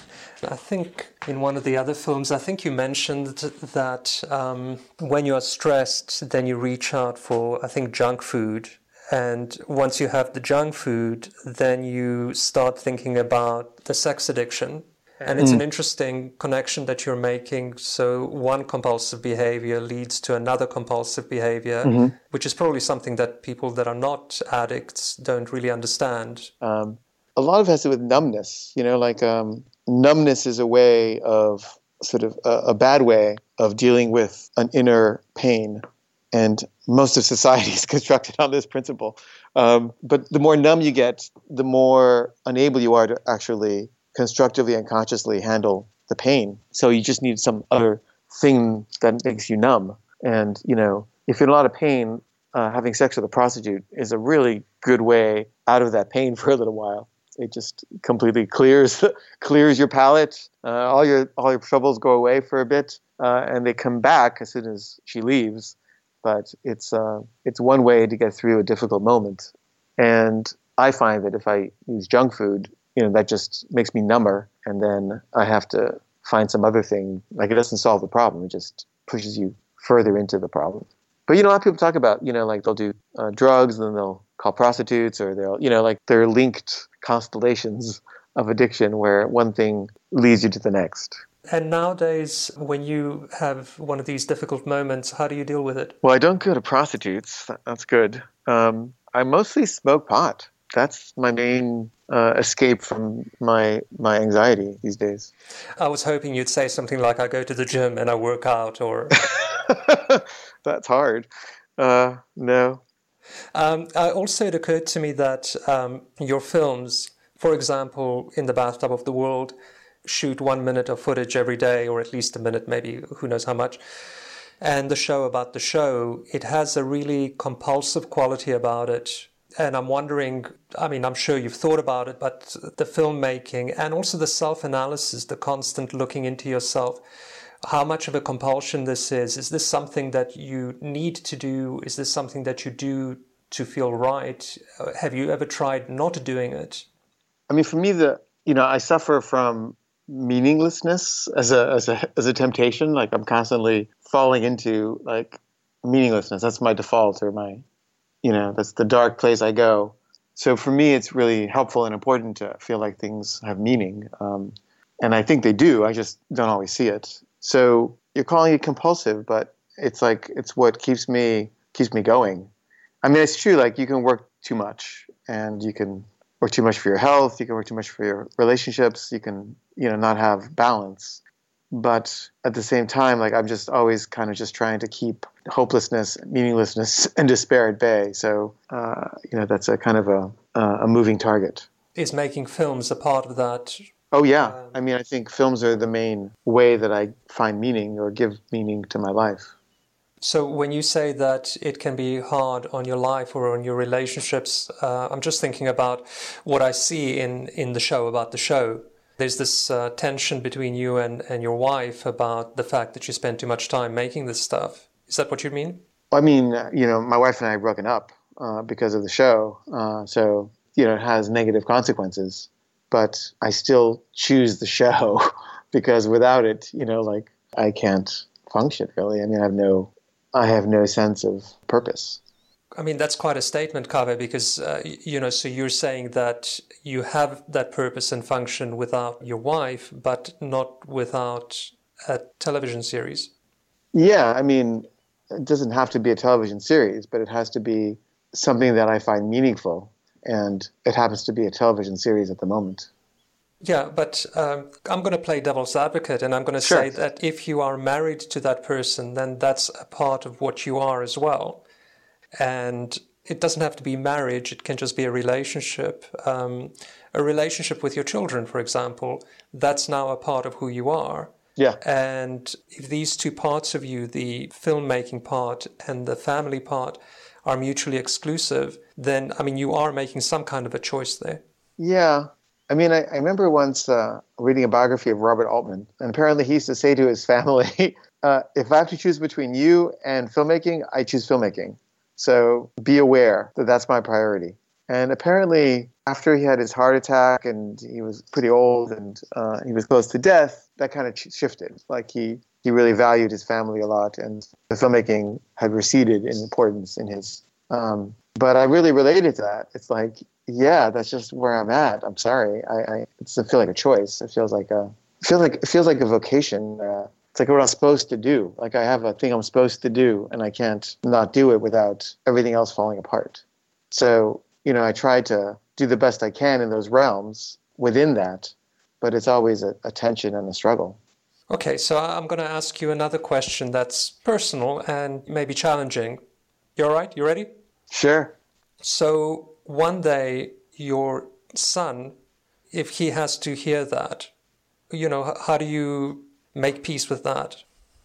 I think in one of the other films, I think you mentioned that um, when you are stressed, then you reach out for, I think, junk food. And once you have the junk food, then you start thinking about the sex addiction. And it's mm. an interesting connection that you're making. So one compulsive behavior leads to another compulsive behavior, mm-hmm. which is probably something that people that are not addicts don't really understand. Um, a lot of it has to do with numbness. You know, like um, numbness is a way of sort of a, a bad way of dealing with an inner pain. And most of society is constructed on this principle. Um, but the more numb you get, the more unable you are to actually constructively and consciously handle the pain. So you just need some other thing that makes you numb. And, you know, if you're in a lot of pain, uh, having sex with a prostitute is a really good way out of that pain for a little while. It just completely clears clears your palate. Uh, all your all your troubles go away for a bit, uh, and they come back as soon as she leaves. But it's uh, it's one way to get through a difficult moment. And I find that if I use junk food, you know, that just makes me number, and then I have to find some other thing. Like, it doesn't solve the problem; it just pushes you further into the problem. But you know, a lot of people talk about, you know, like they'll do uh, drugs, and then they'll call prostitutes, or they'll, you know, like they're linked constellations of addiction where one thing leads you to the next. And nowadays, when you have one of these difficult moments, how do you deal with it? Well, I don't go to prostitutes. That's good. Um, I mostly smoke pot. That's my main uh, escape from my my anxiety these days. I was hoping you'd say something like, I go to the gym and I work out, or... That's hard. Uh, no. Um, I, also, it occurred to me that um, your films, for example, In the Bathtub of the World, shoot one minute of footage every day, or at least a minute, maybe, who knows how much. And the show about the show, it has a really compulsive quality about it. And I'm wondering, I mean, I'm sure you've thought about it, but the filmmaking and also the self-analysis, the constant looking into yourself, how much of a compulsion this is. Is this something that you need to do? Is this something that you do to feel right? Have you ever tried not doing it? I mean, for me, the you know, I suffer from meaninglessness as a as a as a temptation. Like, I'm constantly falling into like meaninglessness. That's my default, or my, you know, that's the dark place I go. So for me, it's really helpful and important to feel like things have meaning, um, and I think they do. I just don't always see it. So you're calling it compulsive, but it's like it's what keeps me keeps me going. I mean, it's true. Like, you can work too much, and you can work too much for your health. You can work too much for your relationships. You can, you know, not have balance. But at the same time, like, I'm just always kind of just trying to keep hopelessness, meaninglessness, and despair at bay. So, uh, you know, that's a kind of a a moving target. Is making films a part of that? Oh, yeah. I mean, I think films are the main way that I find meaning or give meaning to my life. So when you say that it can be hard on your life or on your relationships, uh, I'm just thinking about what I see in, in the show about the show. There's this uh, tension between you and, and your wife about the fact that you spend too much time making this stuff. Is that what you mean? I mean, you know, my wife and I have broken up uh, because of the show. Uh, so, you know, it has negative consequences. But I still choose the show because without it, you know, like, I can't function really. I mean, I have no, I have no sense of purpose. I mean, that's quite a statement, Kaveh, because, uh, you know, so you're saying that you have that purpose and function without your wife, but not without a television series. Yeah, I mean, it doesn't have to be a television series, but it has to be something that I find meaningful. And it happens to be a television series at the moment. Yeah, but um, I'm going to play devil's advocate, and I'm going to Sure. say that if you are married to that person, then that's a part of what you are as well. And it doesn't have to be marriage, it can just be a relationship. Um, a relationship with your children, for example, that's now a part of who you are. Yeah. And if these two parts of you, the filmmaking part and the family part, are mutually exclusive, then, I mean, you are making some kind of a choice there. Yeah. I mean, I, I remember once uh, reading a biography of Robert Altman, and apparently he used to say to his family, uh, if I have to choose between you and filmmaking, I choose filmmaking. So be aware that that's my priority. And apparently, after he had his heart attack and he was pretty old and uh, he was close to death, that kind of shifted. Like, he He really valued his family a lot, and the filmmaking had receded in importance in his. Um, but I really related to that. It's like, yeah, that's just where I'm at. I'm sorry. I, I it doesn't feel like a choice. It feels like a it feels like it feels like a vocation. Uh, it's like what I'm supposed to do. Like, I have a thing I'm supposed to do, and I can't not do it without everything else falling apart. So, you know, I try to do the best I can in those realms within that, but it's always a, a tension and a struggle. Okay, so I'm going to ask you another question that's personal and maybe challenging. You all right? You ready? Sure. So one day your son, if he has to hear that, you know, h- how do you make peace with that?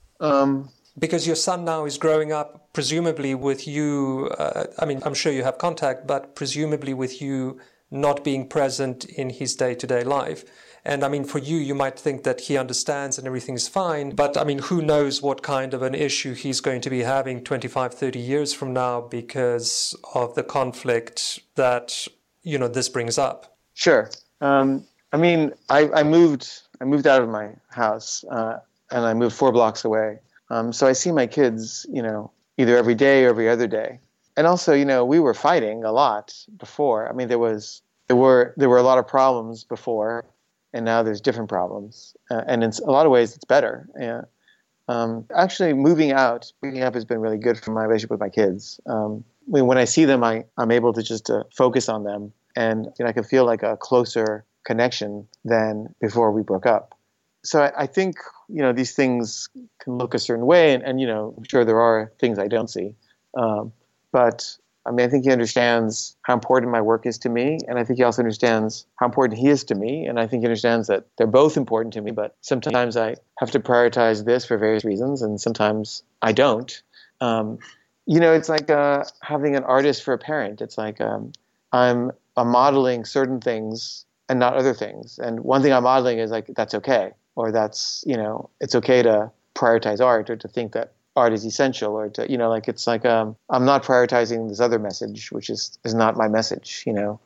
Um, Because your son now is growing up, presumably with you, uh, I mean, I'm sure you have contact, but presumably with you not being present in his day-to-day life. And I mean, for you, you might think that he understands and everything's fine, but I mean, who knows what kind of an issue he's going to be having twenty-five, thirty years from now because of the conflict that, you know, this brings up. Sure. Um, I mean, I, I moved. I moved out of my house, uh, and I moved four blocks away. Um, so I see my kids, you know, either every day or every other day. And also, you know, we were fighting a lot before. I mean, there was there were there were a lot of problems before, and now there's different problems. Uh, and in a lot of ways, it's better. Yeah. Um, actually, moving out, moving up has been really good for my relationship with my kids. Um, when, when I see them, I, I'm able to just uh, focus on them, and you know, I can feel like a closer connection than before we broke up. So I, I think, you know, these things can look a certain way, and, and you know, I'm sure there are things I don't see. Um, but I mean, I think he understands how important my work is to me, and I think he also understands how important he is to me, and I think he understands that they're both important to me, but sometimes I have to prioritize this for various reasons, and sometimes I don't. Um, you know, it's like uh, having an artist for a parent. It's like um, I'm, I'm modeling certain things and not other things, and one thing I'm modeling is like, that's okay, or that's, you know, it's okay to prioritize art, or to think that art is essential, or to, you know, like, it's like, um, I'm not prioritizing this other message, which is, is not my message, you know?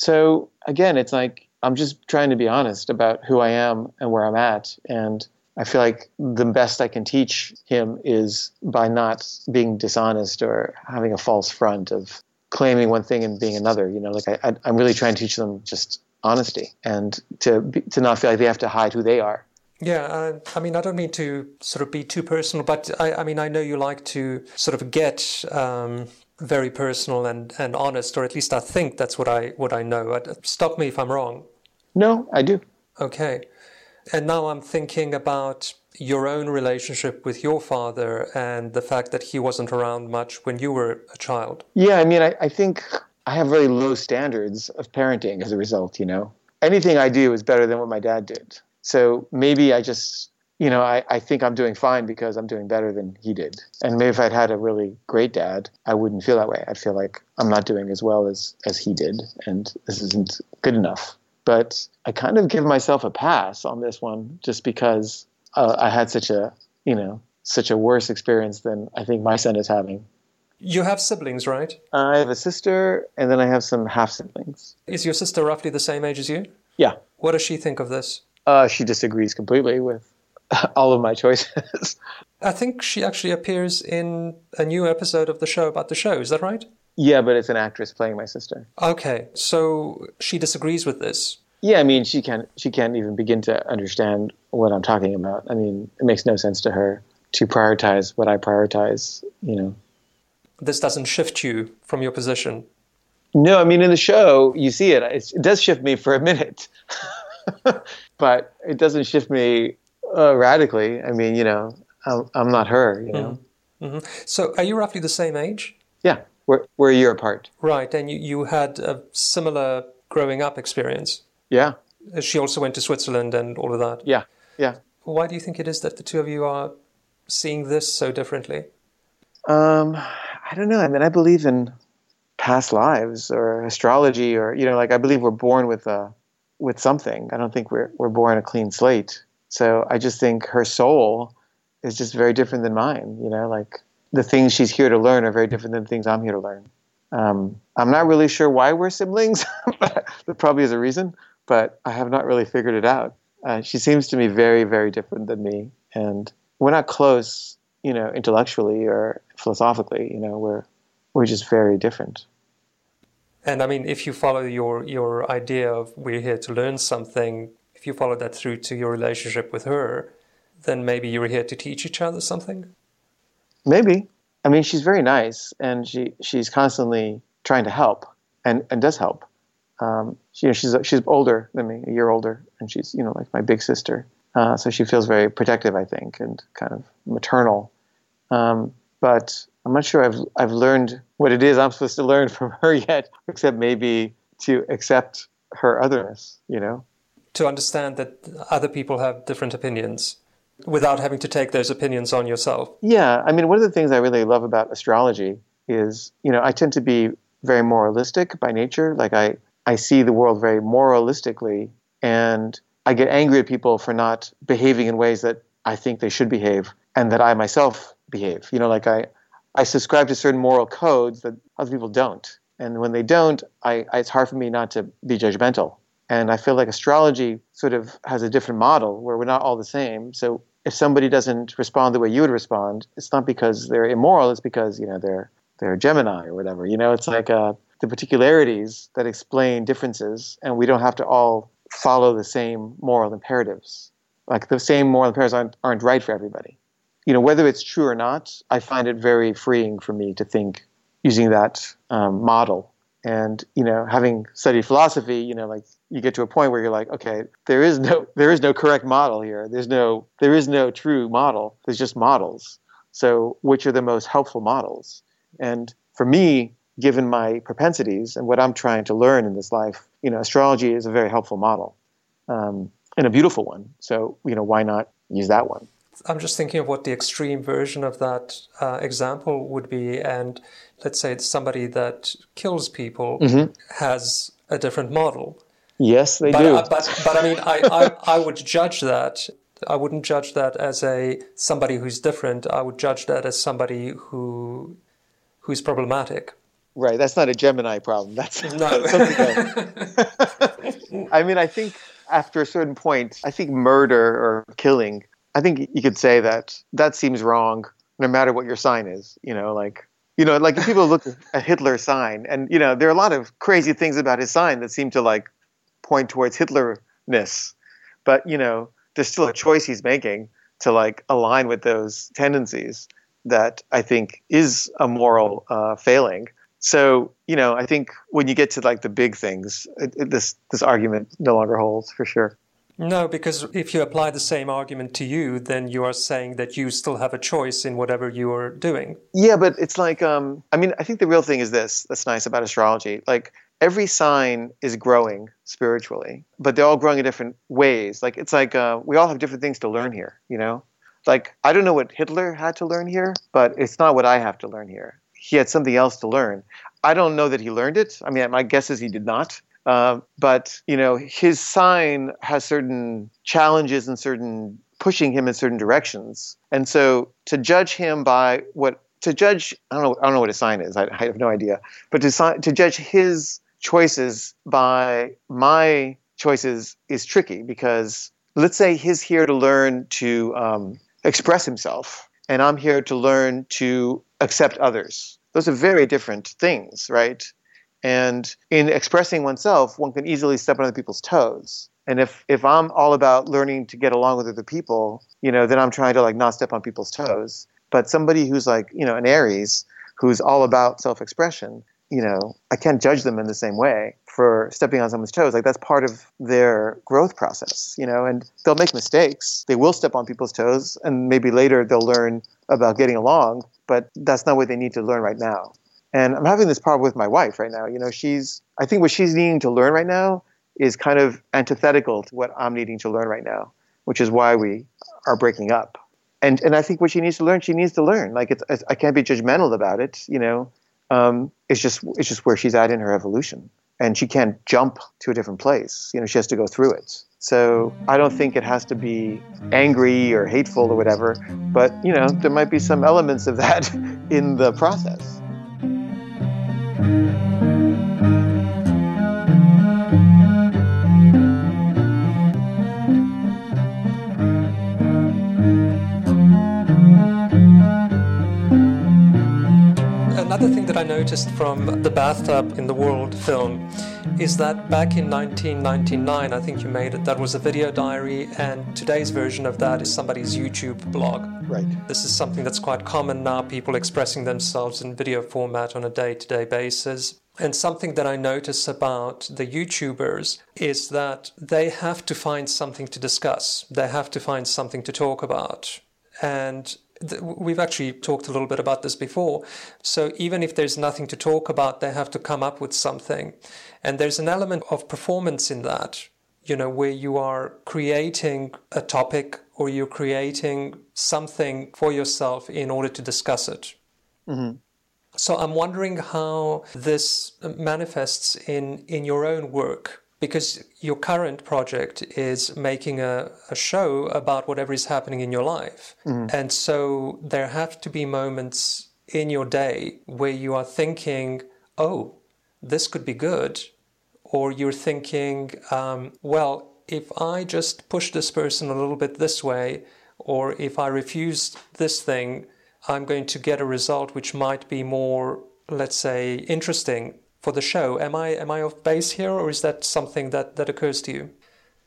So again, it's like, I'm just trying to be honest about who I am and where I'm at. And I feel like the best I can teach him is by not being dishonest or having a false front of claiming one thing and being another, you know, like I, I I'm really trying to teach them just honesty, and to be, to not feel like they have to hide who they are. Yeah, uh, I mean, I don't mean to sort of be too personal, but I, I mean, I know you like to sort of get um, very personal and, and honest, or at least I think that's what I what I know. Uh, Stop me if I'm wrong. No, I do. Okay. And now I'm thinking about your own relationship with your father and the fact that he wasn't around much when you were a child. Yeah, I mean, I, I think I have very low standards of parenting as a result, you know. Anything I do is better than what my dad did. So maybe I just, you know, I, I think I'm doing fine because I'm doing better than he did. And maybe if I'd had a really great dad, I wouldn't feel that way. I'd feel like I'm not doing as well as, as he did, and this isn't good enough. But I kind of give myself a pass on this one just because uh, I had such a, you know, such a worse experience than I think my son is having. You have siblings, right? Uh, I have a sister, and then I have some half-siblings. Is your sister roughly the same age as you? Yeah. What does she think of this? Uh, she disagrees completely with all of my choices. I think she actually appears in a new episode of the show about the show. Is that right? Yeah, but it's an actress playing my sister. Okay, so she disagrees with this. Yeah, I mean, she can't she can't even begin to understand what I'm talking about. I mean, it makes no sense to her to prioritize what I prioritize, you know. This doesn't shift you from your position. No, I mean, in the show, you see it. It's, it does shift me for a minute. But it doesn't shift me uh, radically. I mean, you know, I'm, I'm not her, you know. Mm-hmm. So are you roughly the same age? Yeah, we're, we're a year apart. Right, and you, you had a similar growing up experience. Yeah. She also went to Switzerland and all of that. Yeah, yeah. Why do you think it is that the two of you are seeing this so differently? Um, I don't know. I mean, I believe in past lives or astrology, or, you know, like, I believe we're born with a with something. I don't think we're we're born a clean slate. So I just think her soul is just very different than mine. You know, like, the things she's here to learn are very different than the things I'm here to learn. Um, I'm not really sure why we're siblings. There probably is a reason, but I have not really figured it out. Uh, she seems to me very, very different than me, and we're not close, you know, intellectually or philosophically. You know, we're we're just very different. And I mean, if you follow your, your idea of we're here to learn something, if you follow that through to your relationship with her, then maybe you're here to teach each other something? Maybe. I mean, she's very nice, and she, she's constantly trying to help, and, and does help. Um, she, you know, she's she's older than me, a year older, and she's, you know, like my big sister. Uh, so she feels very protective, I think, and kind of maternal. Um, but I'm not sure I've I've learned what it is I'm supposed to learn from her yet, except maybe to accept her otherness, you know? To understand that other people have different opinions without having to take those opinions on yourself. Yeah. I mean, one of the things I really love about astrology is, you know, I tend to be very moralistic by nature. Like I, I see the world very moralistically, and I get angry at people for not behaving in ways that I think they should behave and that I myself behave. You know, like I, I subscribe to certain moral codes that other people don't. And when they don't, I, I, it's hard for me not to be judgmental. And I feel like astrology sort of has a different model where we're not all the same. So if somebody doesn't respond the way you would respond, it's not because they're immoral, it's because, you know, they're they're Gemini or whatever. You know, it's like uh, the particularities that explain differences, and we don't have to all follow the same moral imperatives. Like the same moral imperatives aren't, aren't right for everybody. You know, whether it's true or not, I find it very freeing for me to think using that um, model. And, you know, having studied philosophy, you know, like you get to a point where you're like, okay, there is no there is no correct model here. There's no there is no true model. There's just models. So which are the most helpful models? And for me, given my propensities and what I'm trying to learn in this life, you know, astrology is a very helpful model, um, and a beautiful one. So, you know, why not use that one? I'm just thinking of what the extreme version of that uh, example would be. And let's say it's somebody that kills people mm-hmm. has a different model. Yes, they but, do. Uh, but, but I mean, I, I, I would judge that. I wouldn't judge that as a somebody who's different. I would judge that as somebody who who's problematic. Right. That's not a Gemini problem. That's no. I mean, I think after a certain point, I think murder or killing, I think you could say that that seems wrong no matter what your sign is. You know, like, you know, like if people look at Hitler's sign, and, you know, there are a lot of crazy things about his sign that seem to like point towards Hitler-ness. But, you know, there's still a choice he's making to like align with those tendencies that I think is a moral uh, failing. So, you know, I think when you get to like the big things, it, it, this this argument no longer holds for sure. No, because if you apply the same argument to you, then you are saying that you still have a choice in whatever you are doing. Yeah, but it's like, um, I mean, I think the real thing is this that's nice about astrology. Like every sign is growing spiritually, but they're all growing in different ways. Like it's like uh, we all have different things to learn here, you know? Like I don't know what Hitler had to learn here, but it's not what I have to learn here. He had something else to learn. I don't know that he learned it. I mean, my guess is he did not. Uh, but, you know, his sign has certain challenges and certain pushing him in certain directions. And so to judge him by what, to judge, I don't know, I don't know what his sign is. I, I have no idea. But to, to judge his choices by my choices is tricky because let's say he's here to learn to um, express himself, and I'm here to learn to accept others. Those are very different things, right? And in expressing oneself, one can easily step on other people's toes. And if, if I'm all about learning to get along with other people, you know, then I'm trying to like not step on people's toes. But somebody who's like, you know, an Aries, who's all about self-expression, you know, I can't judge them in the same way for stepping on someone's toes. Like that's part of their growth process, you know, and they'll make mistakes. They will step on people's toes, and maybe later they'll learn about getting along, but that's not what they need to learn right now. And I'm having this problem with my wife right now. You know, she's, I think what she's needing to learn right now is kind of antithetical to what I'm needing to learn right now, which is why we are breaking up. And and I think what she needs to learn, she needs to learn. Like, it's, I can't be judgmental about it, you know. Um, it's just it's just where she's at in her evolution. And she can't jump to a different place. You know, she has to go through it. So I don't think it has to be angry or hateful or whatever. But, you know, there might be some elements of that in the process. Another thing that I noticed from the Bathtub in the World film is that back in nineteen ninety-nine, I think you made it, that was a video diary, and today's version of that is somebody's YouTube blog. Right. This is something that's quite common now, people expressing themselves in video format on a day-to-day basis. And something that I notice about the YouTubers is that they have to find something to discuss. They have to find something to talk about. And th- we've actually talked a little bit about this before. So even if there's nothing to talk about, they have to come up with something. And there's an element of performance in that, you know, where you are creating a topic or you're creating something for yourself in order to discuss it. Mm-hmm. So I'm wondering how this manifests in, in your own work, because your current project is making a, a show about whatever is happening in your life. Mm-hmm. And so there have to be moments in your day where you are thinking, oh, this could be good. Or you're thinking, um, well, if I just push this person a little bit this way, or if I refuse this thing, I'm going to get a result which might be more, let's say, interesting for the show. Am I am I off base here, or is that something that, that occurs to you?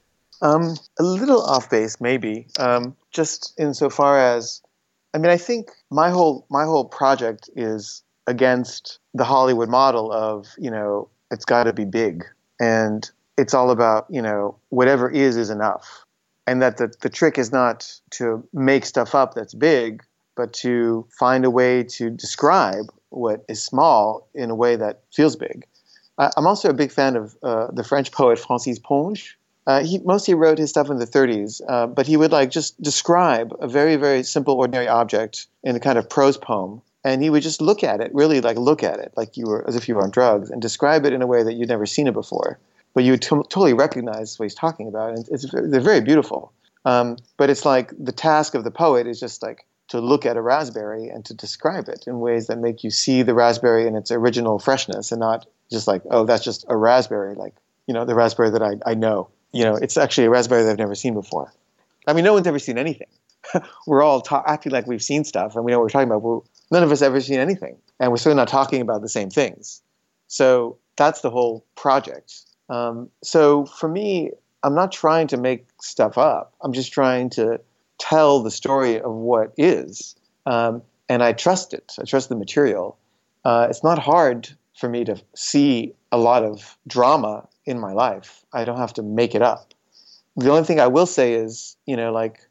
Um, a little off base, maybe. Um, just insofar as, I mean, I think my whole my whole project is against the Hollywood model of, you know, it's got to be big, and it's all about, you know, whatever is is enough, and that the the trick is not to make stuff up that's big, but to find a way to describe what is small in a way that feels big. I, I'm also a big fan of uh, the French poet Francis Ponge. Uh, he mostly wrote his stuff in the thirties, uh, but he would like just describe a very, very simple, ordinary object in a kind of prose poem, and he would just look at it, really like look at it, like you were as if you were on drugs, and describe it in a way that you'd never seen it before, but you would t- totally recognize what he's talking about, and it's they're very beautiful. Um, but it's like the task of the poet is just like to look at a raspberry and to describe it in ways that make you see the raspberry in its original freshness, and not just like, oh, that's just a raspberry, like, you know, the raspberry that I, I know. You know, it's actually a raspberry that I've never seen before. I mean, no one's ever seen anything. We're all ta- acting like we've seen stuff and we know what we're talking about. But none of us ever seen anything. And we're certainly not talking about the same things. So that's the whole project. Um, so for me, I'm not trying to make stuff up. I'm just trying to tell the story of what is. Um, and I trust it. I trust the material. Uh, it's not hard for me to see a lot of drama in my life. I don't have to make it up. The only thing I will say is, you know, like,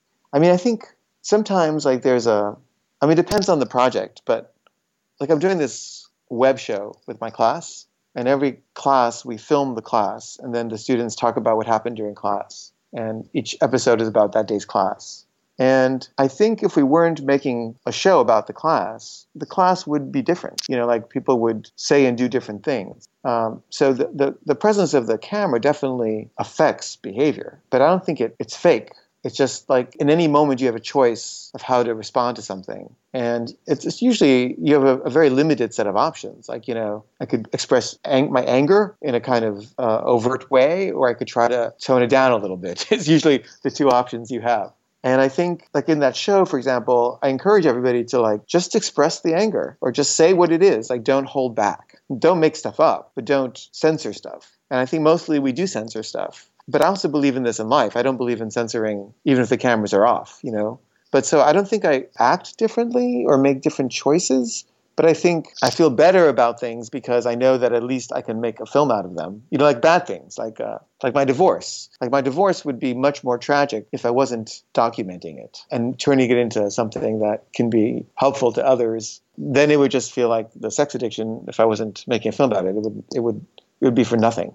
I mean, I think sometimes like there's a, I mean, it depends on the project, but like I'm doing this web show with my class, and every class we film the class, and then the students talk about what happened during class. And each episode is about that day's class. And I think if we weren't making a show about the class, the class would be different. You know, like people would say and do different things. Um, so the, the, the presence of the camera definitely affects behavior. But I don't think it, it's fake. It's just like in any moment you have a choice of how to respond to something. And it's, it's usually you have a, a very limited set of options. Like, you know, I could express ang- my anger in a kind of uh, overt way, or I could try to tone it down a little bit. It's usually the two options you have. And I think, like in that show, for example, I encourage everybody to like just express the anger or just say what it is. Like, don't hold back. Don't make stuff up, but don't censor stuff. And I think mostly we do censor stuff. But I also believe in this in life. I don't believe in censoring even if the cameras are off, you know. But so I don't think I act differently or make different choices. But I think I feel better about things because I know that at least I can make a film out of them. You know, like bad things, like uh, like my divorce. Like my divorce would be much more tragic if I wasn't documenting it and turning it into something that can be helpful to others. Then it would just feel like the sex addiction. If I wasn't making a film about it, it would it would it would be for nothing.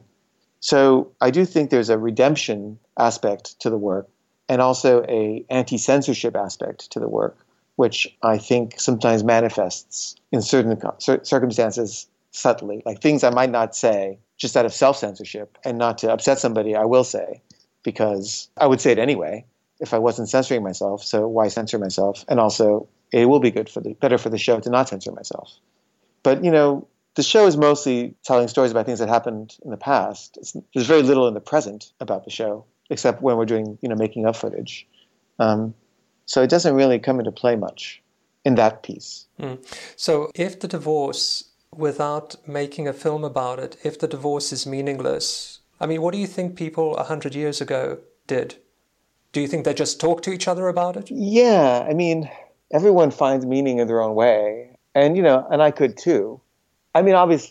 So I do think there's a redemption aspect to the work, and also a anti-censorship aspect to the work, which I think sometimes manifests in certain circumstances subtly, like things I might not say just out of self-censorship, and not to upset somebody, I will say, because I would say it anyway if I wasn't censoring myself. So why censor myself? And also, it will be good for the better for the show to not censor myself. But you know, the show is mostly telling stories about things that happened in the past. It's, there's very little in the present about the show, except when we're doing, you know, making up footage. Um, So it doesn't really come into play much in that piece. Mm. So if the divorce, without making a film about it, if the divorce is meaningless, I mean, what do you think people a hundred years ago did? Do you think they just talked to each other about it? Yeah, I mean, everyone finds meaning in their own way. And, you know, and I could too. I mean, obviously,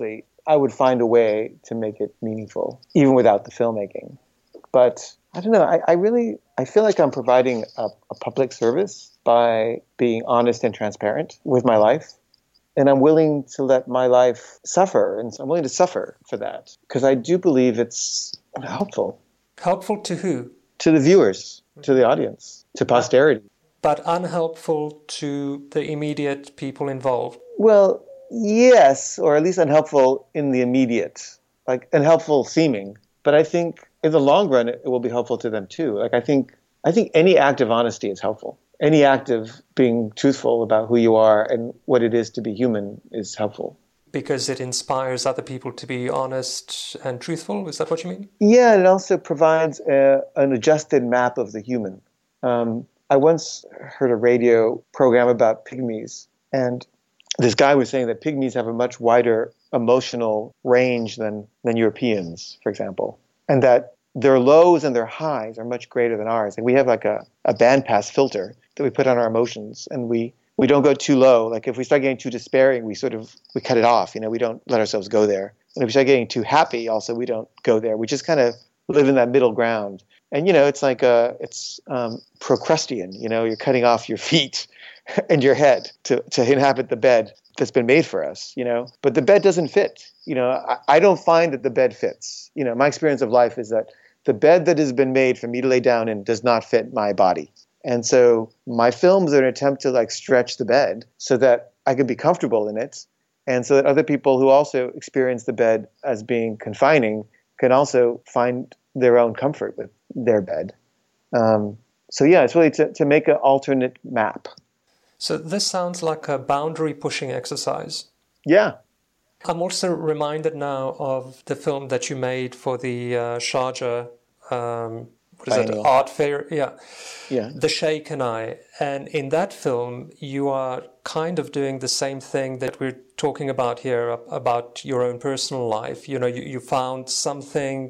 I would find a way to make it meaningful, even without the filmmaking. But I don't know, I, I really, I feel like I'm providing a, a public service by being honest and transparent with my life. And I'm willing to let my life suffer, and I'm willing to suffer for that, because I do believe it's helpful. Helpful to who? To the viewers, to the audience, to posterity. But unhelpful to the immediate people involved. Well, yes, or at least unhelpful in the immediate, like unhelpful seeming. But I think in the long run, it will be helpful to them too. Like I think, I think any act of honesty is helpful. Any act of being truthful about who you are and what it is to be human is helpful. Because it inspires other people to be honest and truthful? Is that what you mean? Yeah, it also provides a, an adjusted map of the human. Um, I once heard a radio program about pygmies, and this guy was saying that pygmies have a much wider emotional range than, than Europeans, for example, and that their lows and their highs are much greater than ours. And we have like a, a bandpass filter that we put on our emotions, and we, we don't go too low. Like if we start getting too despairing, we sort of, we cut it off, you know, we don't let ourselves go there. And if we start getting too happy also, we don't go there. We just kind of live in that middle ground. And, you know, it's like a, it's um, Procrustean, you know, you're cutting off your feet and your head to, to inhabit the bed that's been made for us, you know, but the bed doesn't fit. You know, I, I don't find that the bed fits. You know, my experience of life is that the bed that has been made for me to lay down in does not fit my body. And so my films are an attempt to like stretch the bed so that I can be comfortable in it, and so that other people who also experience the bed as being confining can also find their own comfort with their bed. Um, so yeah, it's really to, to make an alternate map. So this sounds like a boundary pushing exercise. Yeah. I'm also reminded now of the film that you made for the uh, Sharjah, um, what is it, art fair? Yeah. Yeah. The Sheikh and I. And in that film, you are kind of doing the same thing that we're talking about here, about your own personal life. You know, you, you found something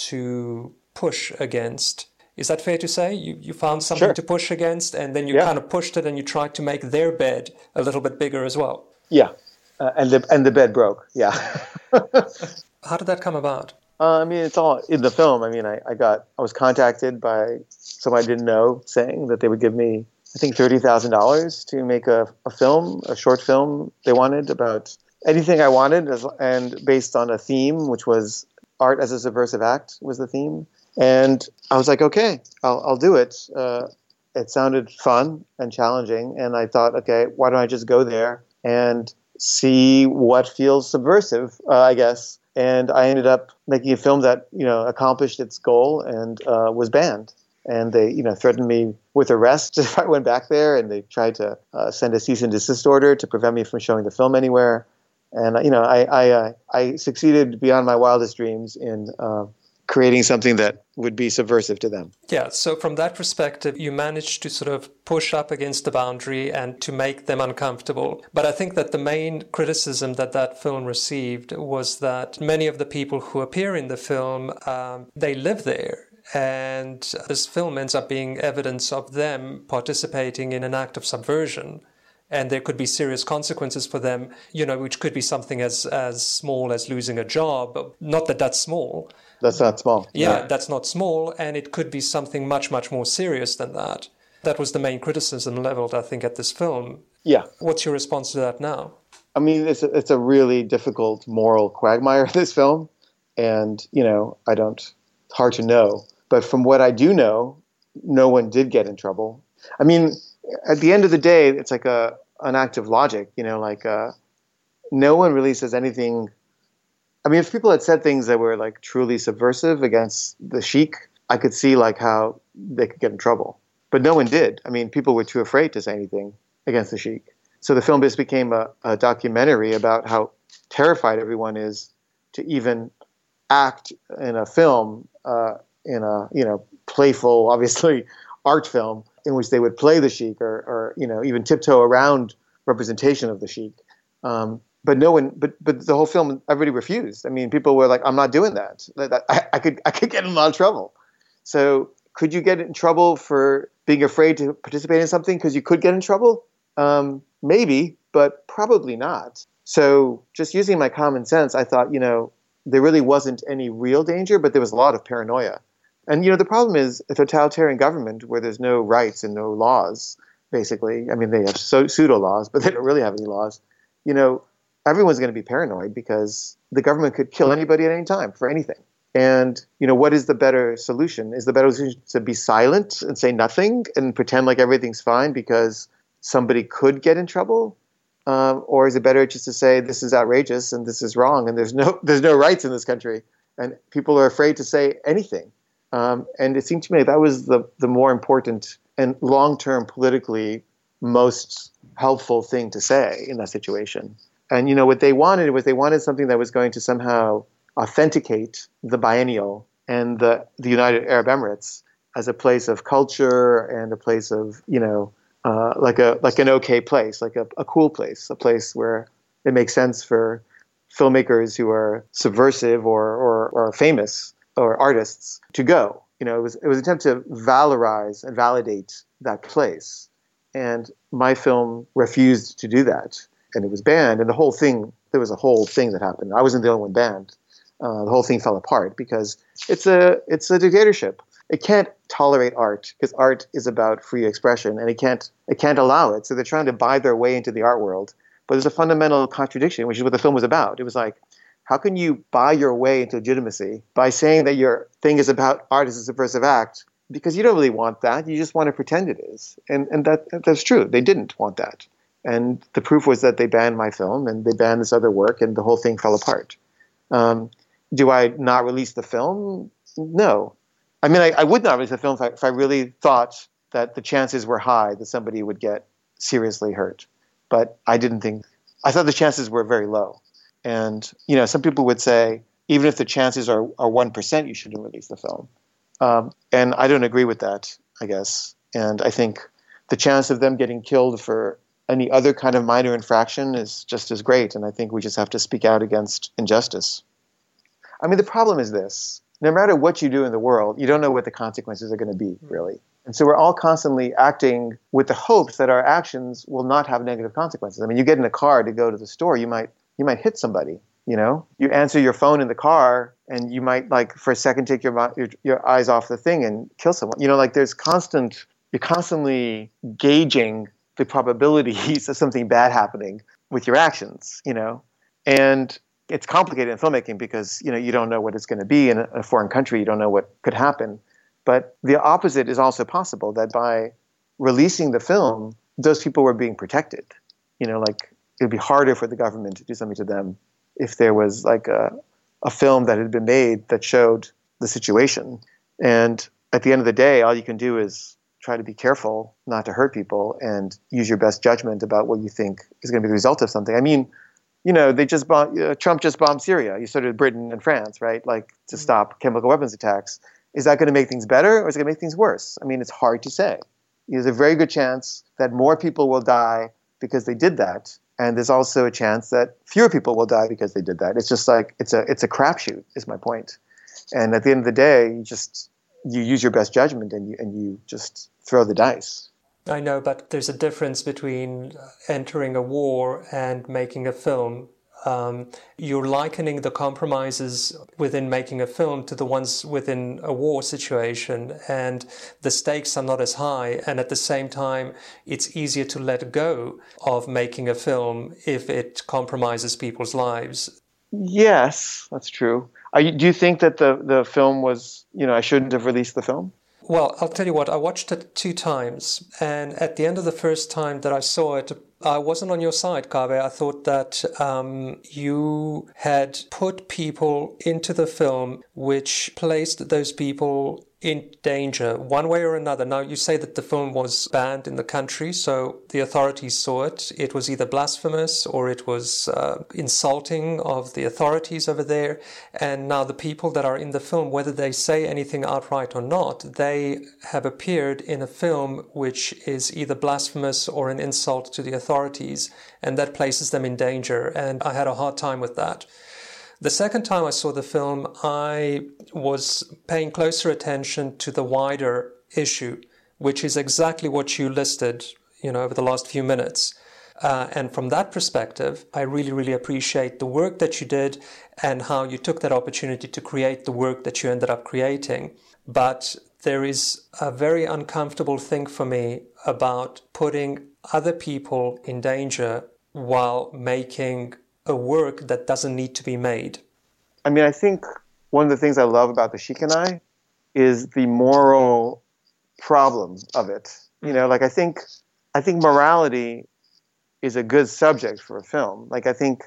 to push against. Is that fair to say? You you found something Sure. to push against, and then you Yeah. kind of pushed it and you tried to make their bed a little bit bigger as well. Yeah. Uh, and the and the bed broke. Yeah. How did that come about? Uh, I mean, it's all in the film. I mean, I, I got I was contacted by someone I didn't know saying that they would give me, I think, thirty thousand dollars to make a, a film, a short film they wanted about anything I wanted, as, and based on a theme, which was art as a subversive act was the theme. And I was like, okay, I'll, I'll do it. Uh, it sounded fun and challenging, and I thought, okay, why don't I just go there and see what feels subversive, uh, I guess. And I ended up making a film that, you know, accomplished its goal and uh, was banned. And they, you know, threatened me with arrest if I went back there, and they tried to uh, send a cease and desist order to prevent me from showing the film anywhere. And, you know, I I, uh, I succeeded beyond my wildest dreams in uh, creating something that would be subversive to them. Yeah, so from that perspective, you managed to sort of push up against the boundary and to make them uncomfortable. But I think that the main criticism that that film received was that many of the people who appear in the film, um, they live there. And this film ends up being evidence of them participating in an act of subversion. And there could be serious consequences for them, you know, which could be something as, as small as losing a job. Not that that's small. That's not small. Yeah, yeah, that's not small. And it could be something much, much more serious than that. That was the main criticism leveled, I think, at this film. Yeah. What's your response to that now? I mean, it's a, it's a really difficult moral quagmire, this film. And, you know, I don't, it's hard to know. But from what I do know, no one did get in trouble. I mean, at the end of the day, it's like a an act of logic, you know, like uh, no one really says anything. I mean, if people had said things that were like truly subversive against the Sheikh, I could see like how they could get in trouble. But no one did. I mean, people were too afraid to say anything against the Sheikh. So the film just became a, a documentary about how terrified everyone is to even act in a film, uh, in a, you know, playful, obviously, art film, in which they would play the Sheikh or, or you know, even tiptoe around representation of the Sheikh. Um, but no one, but but the whole film, everybody refused. I mean, people were like, "I'm not doing that. that I, I could I could get in a lot of trouble." So, could you get in trouble for being afraid to participate in something because you could get in trouble? Um, maybe, but probably not. So just using my common sense, I thought, you know, there really wasn't any real danger, but there was a lot of paranoia. And, you know, the problem is a totalitarian government where there's no rights and no laws, basically. I mean, they have so, pseudo laws, but they don't really have any laws. You know, everyone's going to be paranoid because the government could kill anybody at any time for anything. And, you know, what is the better solution? Is the better solution to be silent and say nothing and pretend like everything's fine because somebody could get in trouble? Um, or is it better just to say this is outrageous and this is wrong and there's no there's no rights in this country and people are afraid to say anything? Um, and it seemed to me that was the, the more important and long-term politically most helpful thing to say in that situation. And, you know, what they wanted was they wanted something that was going to somehow authenticate the biennial and the, the United Arab Emirates as a place of culture and a place of, you know, uh, like a like an okay place, like a, a cool place, a place where it makes sense for filmmakers who are subversive or, or, or famous or artists to go. You know, it was it was an attempt to valorize and validate that place. And my film refused to do that. And it was banned. And the whole thing, there was a whole thing that happened. I wasn't the only one banned. Uh, the whole thing fell apart because it's a it's a dictatorship. It can't tolerate art because art is about free expression, and it can't it can't allow it. So they're trying to buy their way into the art world. But there's a fundamental contradiction, which is what the film was about. It was like, how can you buy your way into legitimacy by saying that your thing is about art as a subversive act? Because you don't really want that. You just want to pretend it is. And and that that's true. They didn't want that. And the proof was that they banned my film and they banned this other work and the whole thing fell apart. Um, do I not release the film? No. I mean, I, I would not release the film if I, if I really thought that the chances were high that somebody would get seriously hurt. But I didn't think, I thought the chances were very low. And, you know, some people would say, even if the chances are, are one percent, you shouldn't release the film. Um, and I don't agree with that, I guess. And I think the chance of them getting killed for any other kind of minor infraction is just as great. And I think we just have to speak out against injustice. I mean, the problem is this. No matter what you do in the world, you don't know what the consequences are going to be, really. And so we're all constantly acting with the hopes that our actions will not have negative consequences. I mean, you get in a car to go to the store, you might you might hit somebody, you know? You answer your phone in the car, and you might, like, for a second take your your, your eyes off the thing and kill someone. You know, like, there's constant, you're constantly gauging the probabilities of something bad happening with your actions, you know? And it's complicated in filmmaking because, you know, you don't know what it's going to be in a, a foreign country. You don't know what could happen. But the opposite is also possible, that by releasing the film, those people were being protected. You know, like, it would be harder for the government to do something to them if there was, like, a, a film that had been made that showed the situation. And at the end of the day, all you can do is try to be careful not to hurt people and use your best judgment about what you think is going to be the result of something. I mean, you know, they just bombed, uh, Trump just bombed Syria. You started Britain and France, right? Like, to stop chemical weapons attacks. Is that going to make things better or is it going to make things worse? I mean, it's hard to say. There's a very good chance that more people will die because they did that. And there's also a chance that fewer people will die because they did that. It's just like, it's a it's a crapshoot, is my point. And at the end of the day, you just, you use your best judgment and you and you just throw the dice. I know, but there's a difference between entering a war and making a film. Um, you're likening the compromises within making a film to the ones within a war situation, and the stakes are not as high, and at the same time it's easier to let go of making a film if it compromises people's lives. Yes, that's true. Are you, do you think that the, the film was, you know, I shouldn't have released the film? Well, I'll tell you what, I watched it two times, and at the end of the first time that I saw it, I wasn't on your side, Kaveh. I thought that um, you had put people into the film which placed those people in danger, one way or another. Now, you say that the film was banned in the country, so the authorities saw it. It was either blasphemous or it was uh, insulting of the authorities over there. And now the people that are in the film, whether they say anything outright or not, they have appeared in a film which is either blasphemous or an insult to the authorities, and that places them in danger. And I had a hard time with that. The second time I saw the film, I was paying closer attention to the wider issue, which is exactly what you listed, you know, over the last few minutes. Uh, and from that perspective, I really, really appreciate the work that you did and how you took that opportunity to create the work that you ended up creating. But there is a very uncomfortable thing for me about putting other people in danger while making a work that doesn't need to be made. I mean, I think one of the things I love about The Sheik and I is the moral problem of it. You know, like I think, I think morality is a good subject for a film. Like I think,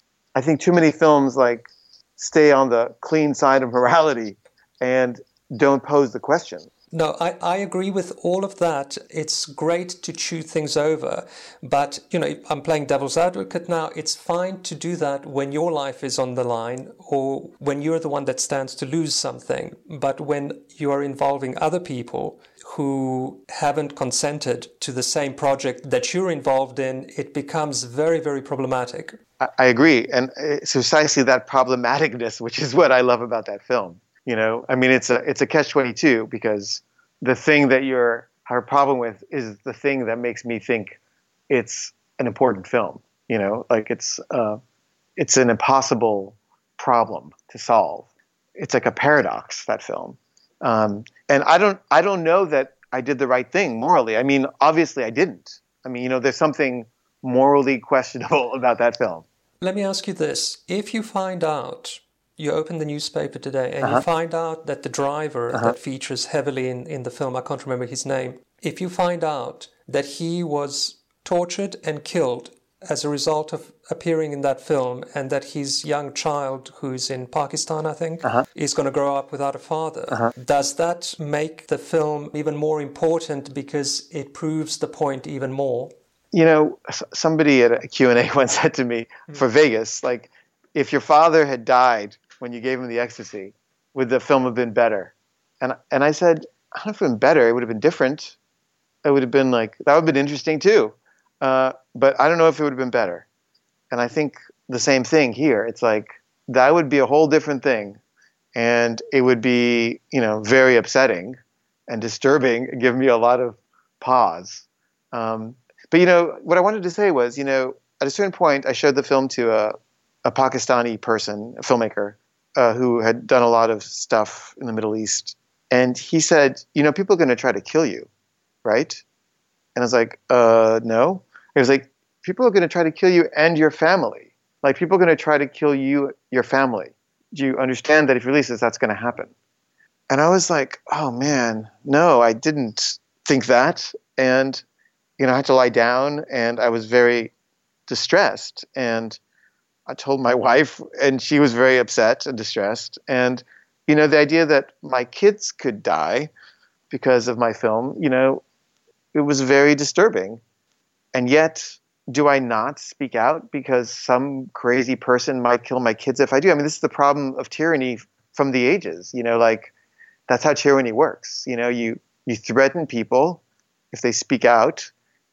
I think too many films like stay on the clean side of morality and don't pose the question. No, I, I agree with all of that. It's great to chew things over. But, you know, I'm playing devil's advocate now. It's fine to do that when your life is on the line or when you're the one that stands to lose something. But when you are involving other people who haven't consented to the same project that you're involved in, it becomes very, very problematic. I, I agree. And it's precisely that problematicness, which is what I love about that film. You know, I mean, it's a it's a catch twenty-two because the thing that you're have a problem with is the thing that makes me think it's an important film. You know, like it's uh, it's an impossible problem to solve. It's like a paradox, that film. Um, and I don't I don't know that I did the right thing morally. I mean, obviously I didn't. I mean, you know, there's something morally questionable about that film. Let me ask you this: if you find out. You open the newspaper today and uh-huh. you find out that the driver uh-huh. that features heavily in, in the film, I can't remember his name, if you find out that he was tortured and killed as a result of appearing in that film and that his young child, who's in Pakistan, I think, uh-huh. is going to grow up without a father, uh-huh. does that make the film even more important because it proves the point even more? You know, somebody at a Q and A once said to me, mm-hmm. for Vegas, like, if your father had died when you gave him the ecstasy, would the film have been better? And and I said, I don't know if it would have been better. It would have been different. It would have been like, that would have been interesting too. Uh, but I don't know if it would have been better. And I think the same thing here. It's like, that would be a whole different thing. And it would be, you know, very upsetting and disturbing and give me a lot of pause. Um, but, you know, what I wanted to say was, you know, at a certain point, I showed the film to a, a Pakistani person, a filmmaker, Uh, who had done a lot of stuff in the Middle East. And he said, you know, people are going to try to kill you, right? And I was like, uh, no. He was like, people are going to try to kill you and your family. Like, people are going to try to kill you, your family. Do you understand that if you release this, that's going to happen? And I was like, oh, man, no, I didn't think that. And, you know, I had to lie down, and I was very distressed. And I told my wife, and she was very upset and distressed. And, you know, the idea that my kids could die because of my film, you know, it was very disturbing. And yet, do I not speak out because some crazy person might kill my kids if I do? I mean, this is the problem of tyranny from the ages. You know, like, that's how tyranny works. You know, you, you threaten people if they speak out,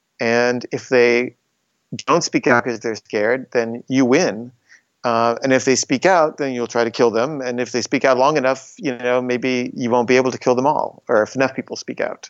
and if they don't speak out because they're scared, then you win. Uh, and if they speak out, then you'll try to kill them. And if they speak out long enough, you know, maybe you won't be able to kill them all, or if enough people speak out.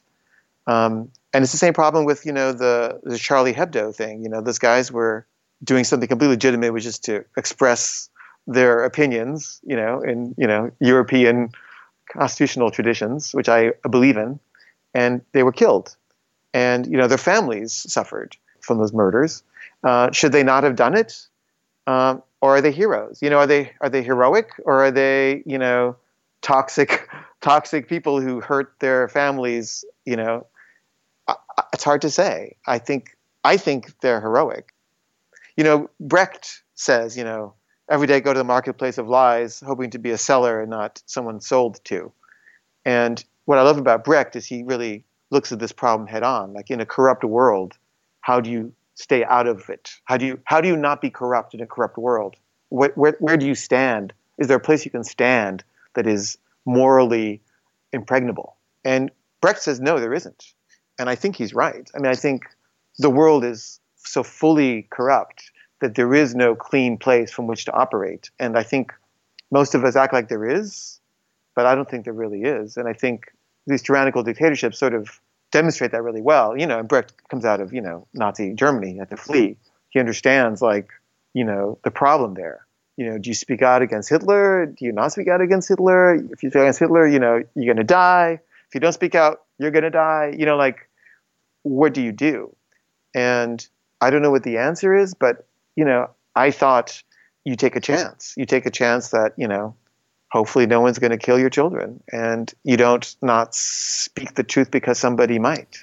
Um, and it's the same problem with, you know, the, the Charlie Hebdo thing. You know, those guys were doing something completely legitimate, which is to express their opinions, you know, in, you know, European constitutional traditions, which I believe in. And they were killed. And, you know, their families suffered from those murders. Uh, should they not have done it? Um, or are they heroes? You know, are they are they heroic, or are they, you know, toxic toxic people who hurt their families? You know, I, I, it's hard to say. I think I think they're heroic. You know, Brecht says, you know, every day I go to the marketplace of lies, hoping to be a seller and not someone sold to. And what I love about Brecht is he really looks at this problem head on. Like, in a corrupt world, how do you stay out of it? How do you how do you not be corrupt in a corrupt world? Where, where, where do you stand? Is there a place you can stand that is morally impregnable? And Brecht says, no, there isn't. And I think he's right. I mean, I think the world is so fully corrupt that there is no clean place from which to operate. And I think most of us act like there is, but I don't think there really is. And I think these tyrannical dictatorships sort of demonstrate that really well. You know, and Brecht comes out of, you know, Nazi Germany, had to flee. He understands, like, you know, the problem there. You know, do you speak out against Hitler? Do you not speak out against Hitler? If you speak against Hitler, you know, you're going to die. If you don't speak out, you're going to die. You know, like, what do you do? And I don't know what the answer is, but, you know, I thought you take a chance. You take a chance that, you know, hopefully no one's going to kill your children, and you don't not speak the truth because somebody might.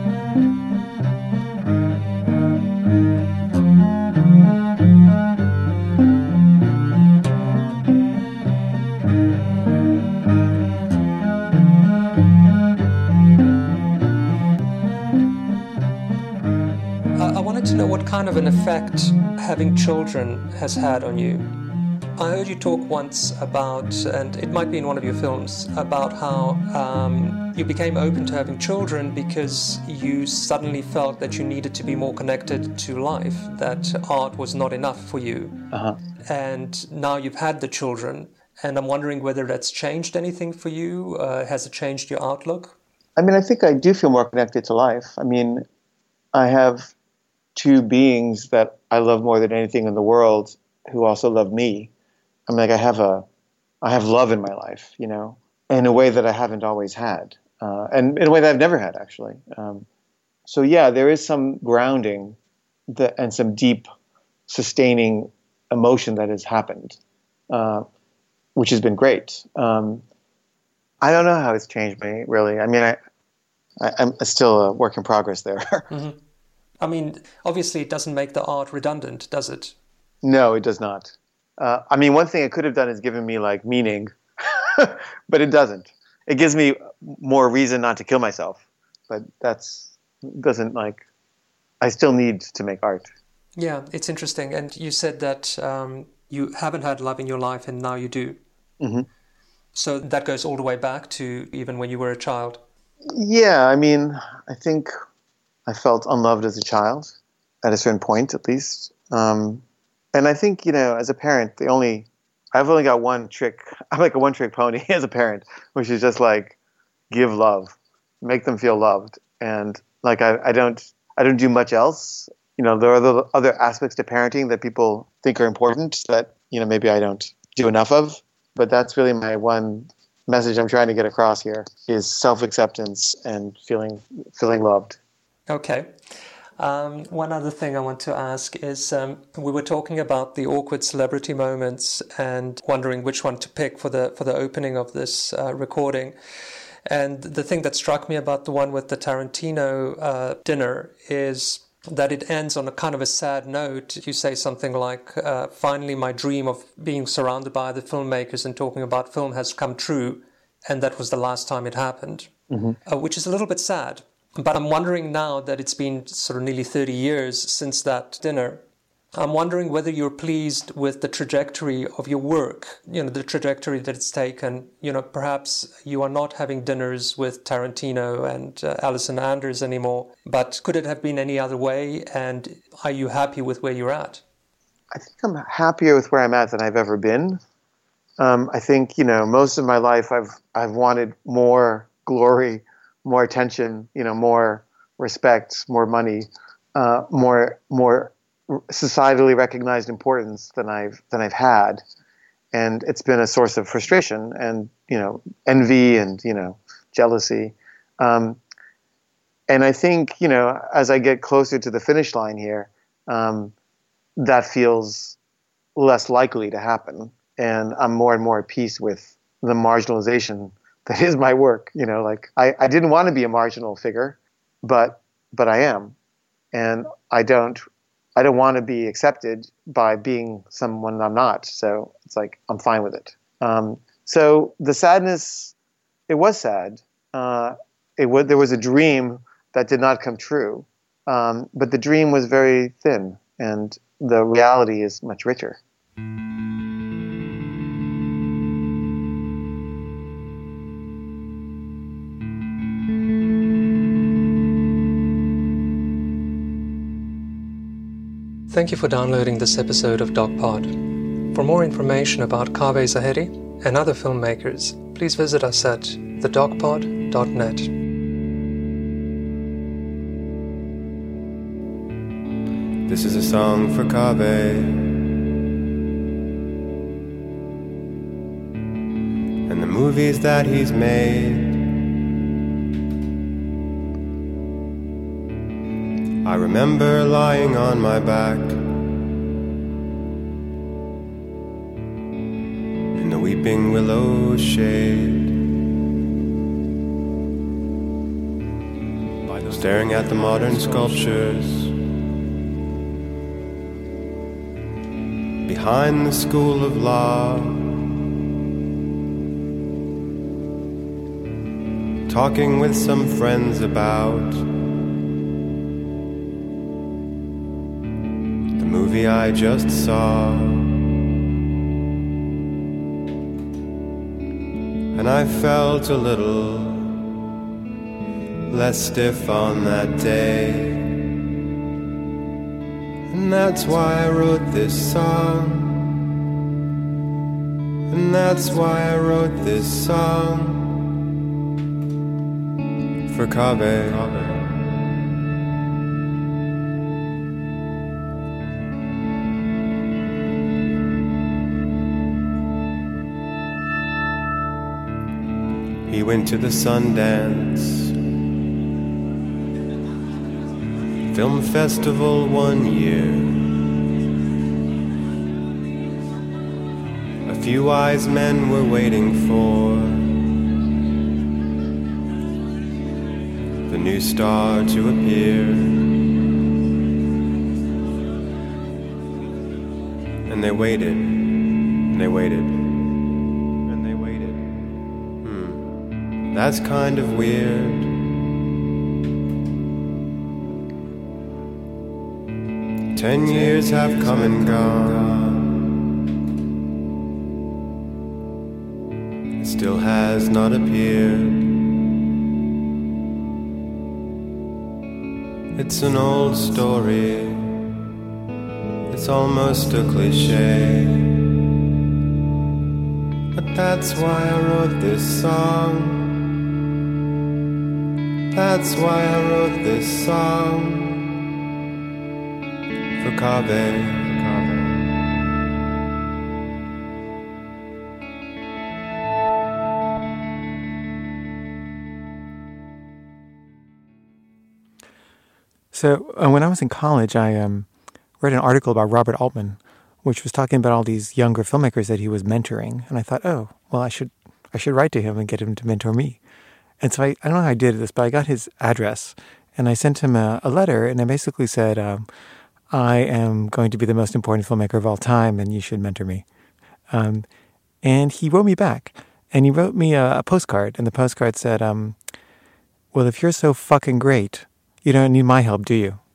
I wanted to know what kind of an effect having children has had on you. I heard you talk once about, and it might be in one of your films, about how um, you became open to having children because you suddenly felt that you needed to be more connected to life, that art was not enough for you. Uh-huh. And now you've had the children, and I'm wondering whether that's changed anything for you. Uh, has it changed your outlook? I mean, I think I do feel more connected to life. I mean, I have two beings that I love more than anything in the world who also love me. I mean, like I have a, I have love in my life, you know, in a way that I haven't always had, uh, and in a way that I've never had, actually. Um, so yeah, there is some grounding that, and some deep, sustaining emotion that has happened, uh, which has been great. Um, I don't know how it's changed me, really. I mean, I, I I'm still a work in progress there. Mm-hmm. I mean, obviously, it doesn't make the art redundant, does it? No, it does not. Uh, I mean, one thing it could have done is given me like meaning, but it doesn't. It gives me more reason not to kill myself, but that's doesn't like. I still need to make art. Yeah, it's interesting. And you said that um, you haven't had love in your life, and now you do. Mm-hmm. So that goes all the way back to even when you were a child. Yeah, I mean, I think I felt unloved as a child, at a certain point, at least. Um, And I think, you know, as a parent, the only, I've only got one trick. I'm like a one-trick pony as a parent, which is just like, give love, make them feel loved. And like, I, I don't, I don't do much else. You know, there are the other aspects to parenting that people think are important that, you know, maybe I don't do enough of. But that's really my one message I'm trying to get across here is self-acceptance and feeling, feeling loved. Okay. Um, one other thing I want to ask is um, we were talking about the awkward celebrity moments and wondering which one to pick for the for the opening of this uh, recording. And the thing that struck me about the one with the Tarantino uh, dinner is that it ends on a kind of a sad note. You say something like, uh, finally my dream of being surrounded by the filmmakers and talking about film has come true, and that was the last time it happened, mm-hmm. uh, which is a little bit sad. But I'm wondering now that it's been sort of nearly thirty years since that dinner, I'm wondering whether you're pleased with the trajectory of your work, you know, the trajectory that it's taken. You know, perhaps you are not having dinners with Tarantino and uh, Alison Anders anymore, but could it have been any other way? And are you happy with where you're at? I think I'm happier with where I'm at than I've ever been. Um, I think, you know, most of my life I've I've wanted more glory, more attention, you know, more respect, more money, uh, more more societally recognized importance than I've than I've had, and it's been a source of frustration and, you know, envy and, you know, jealousy. Um, and I think, you know, as I get closer to the finish line here, um, that feels less likely to happen, and I'm more and more at peace with the marginalization that is my work. You know, like I, I didn't want to be a marginal figure, but but I am, and I don't I don't want to be accepted by being someone I'm not. So it's like I'm fine with it. Um, so the sadness, it was sad. Uh, it was there was a dream that did not come true, um, but the dream was very thin, and the reality is much richer. Thank you for downloading this episode of DocPod. For more information about Kaveh Zahedi and other filmmakers, please visit us at the doc pod dot net. This is a song for Kaveh and the movies that he's made. I remember lying on my back in the weeping willow shade, staring at the modern sculptures behind the school of law, talking with some friends about the movie I just saw. And I felt a little less stiff on that day, and that's why I wrote this song, and that's why I wrote this song for Kaveh. He went to the Sundance Film Festival one year. A few wise men were waiting for the new star to appear, and they waited, and they waited, and they waited. Hmm, that's kind of weird. Ten years have come and gone. It still has not appeared. It's an old story. It's almost a cliche. But that's why I wrote this song. That's why I wrote this song for Kaveh. So uh, when I was in college, I um, read an article about Robert Altman, which was talking about all these younger filmmakers that he was mentoring, and I thought, oh, well, I should I should write to him and get him to mentor me. And so I, I don't know how I did this, but I got his address, and I sent him a, a letter, and I basically said, um, I am going to be the most important filmmaker of all time, and you should mentor me. Um, and he wrote me back, and he wrote me a, a postcard, and the postcard said, um, well, if you're so fucking great, you don't need my help, do you?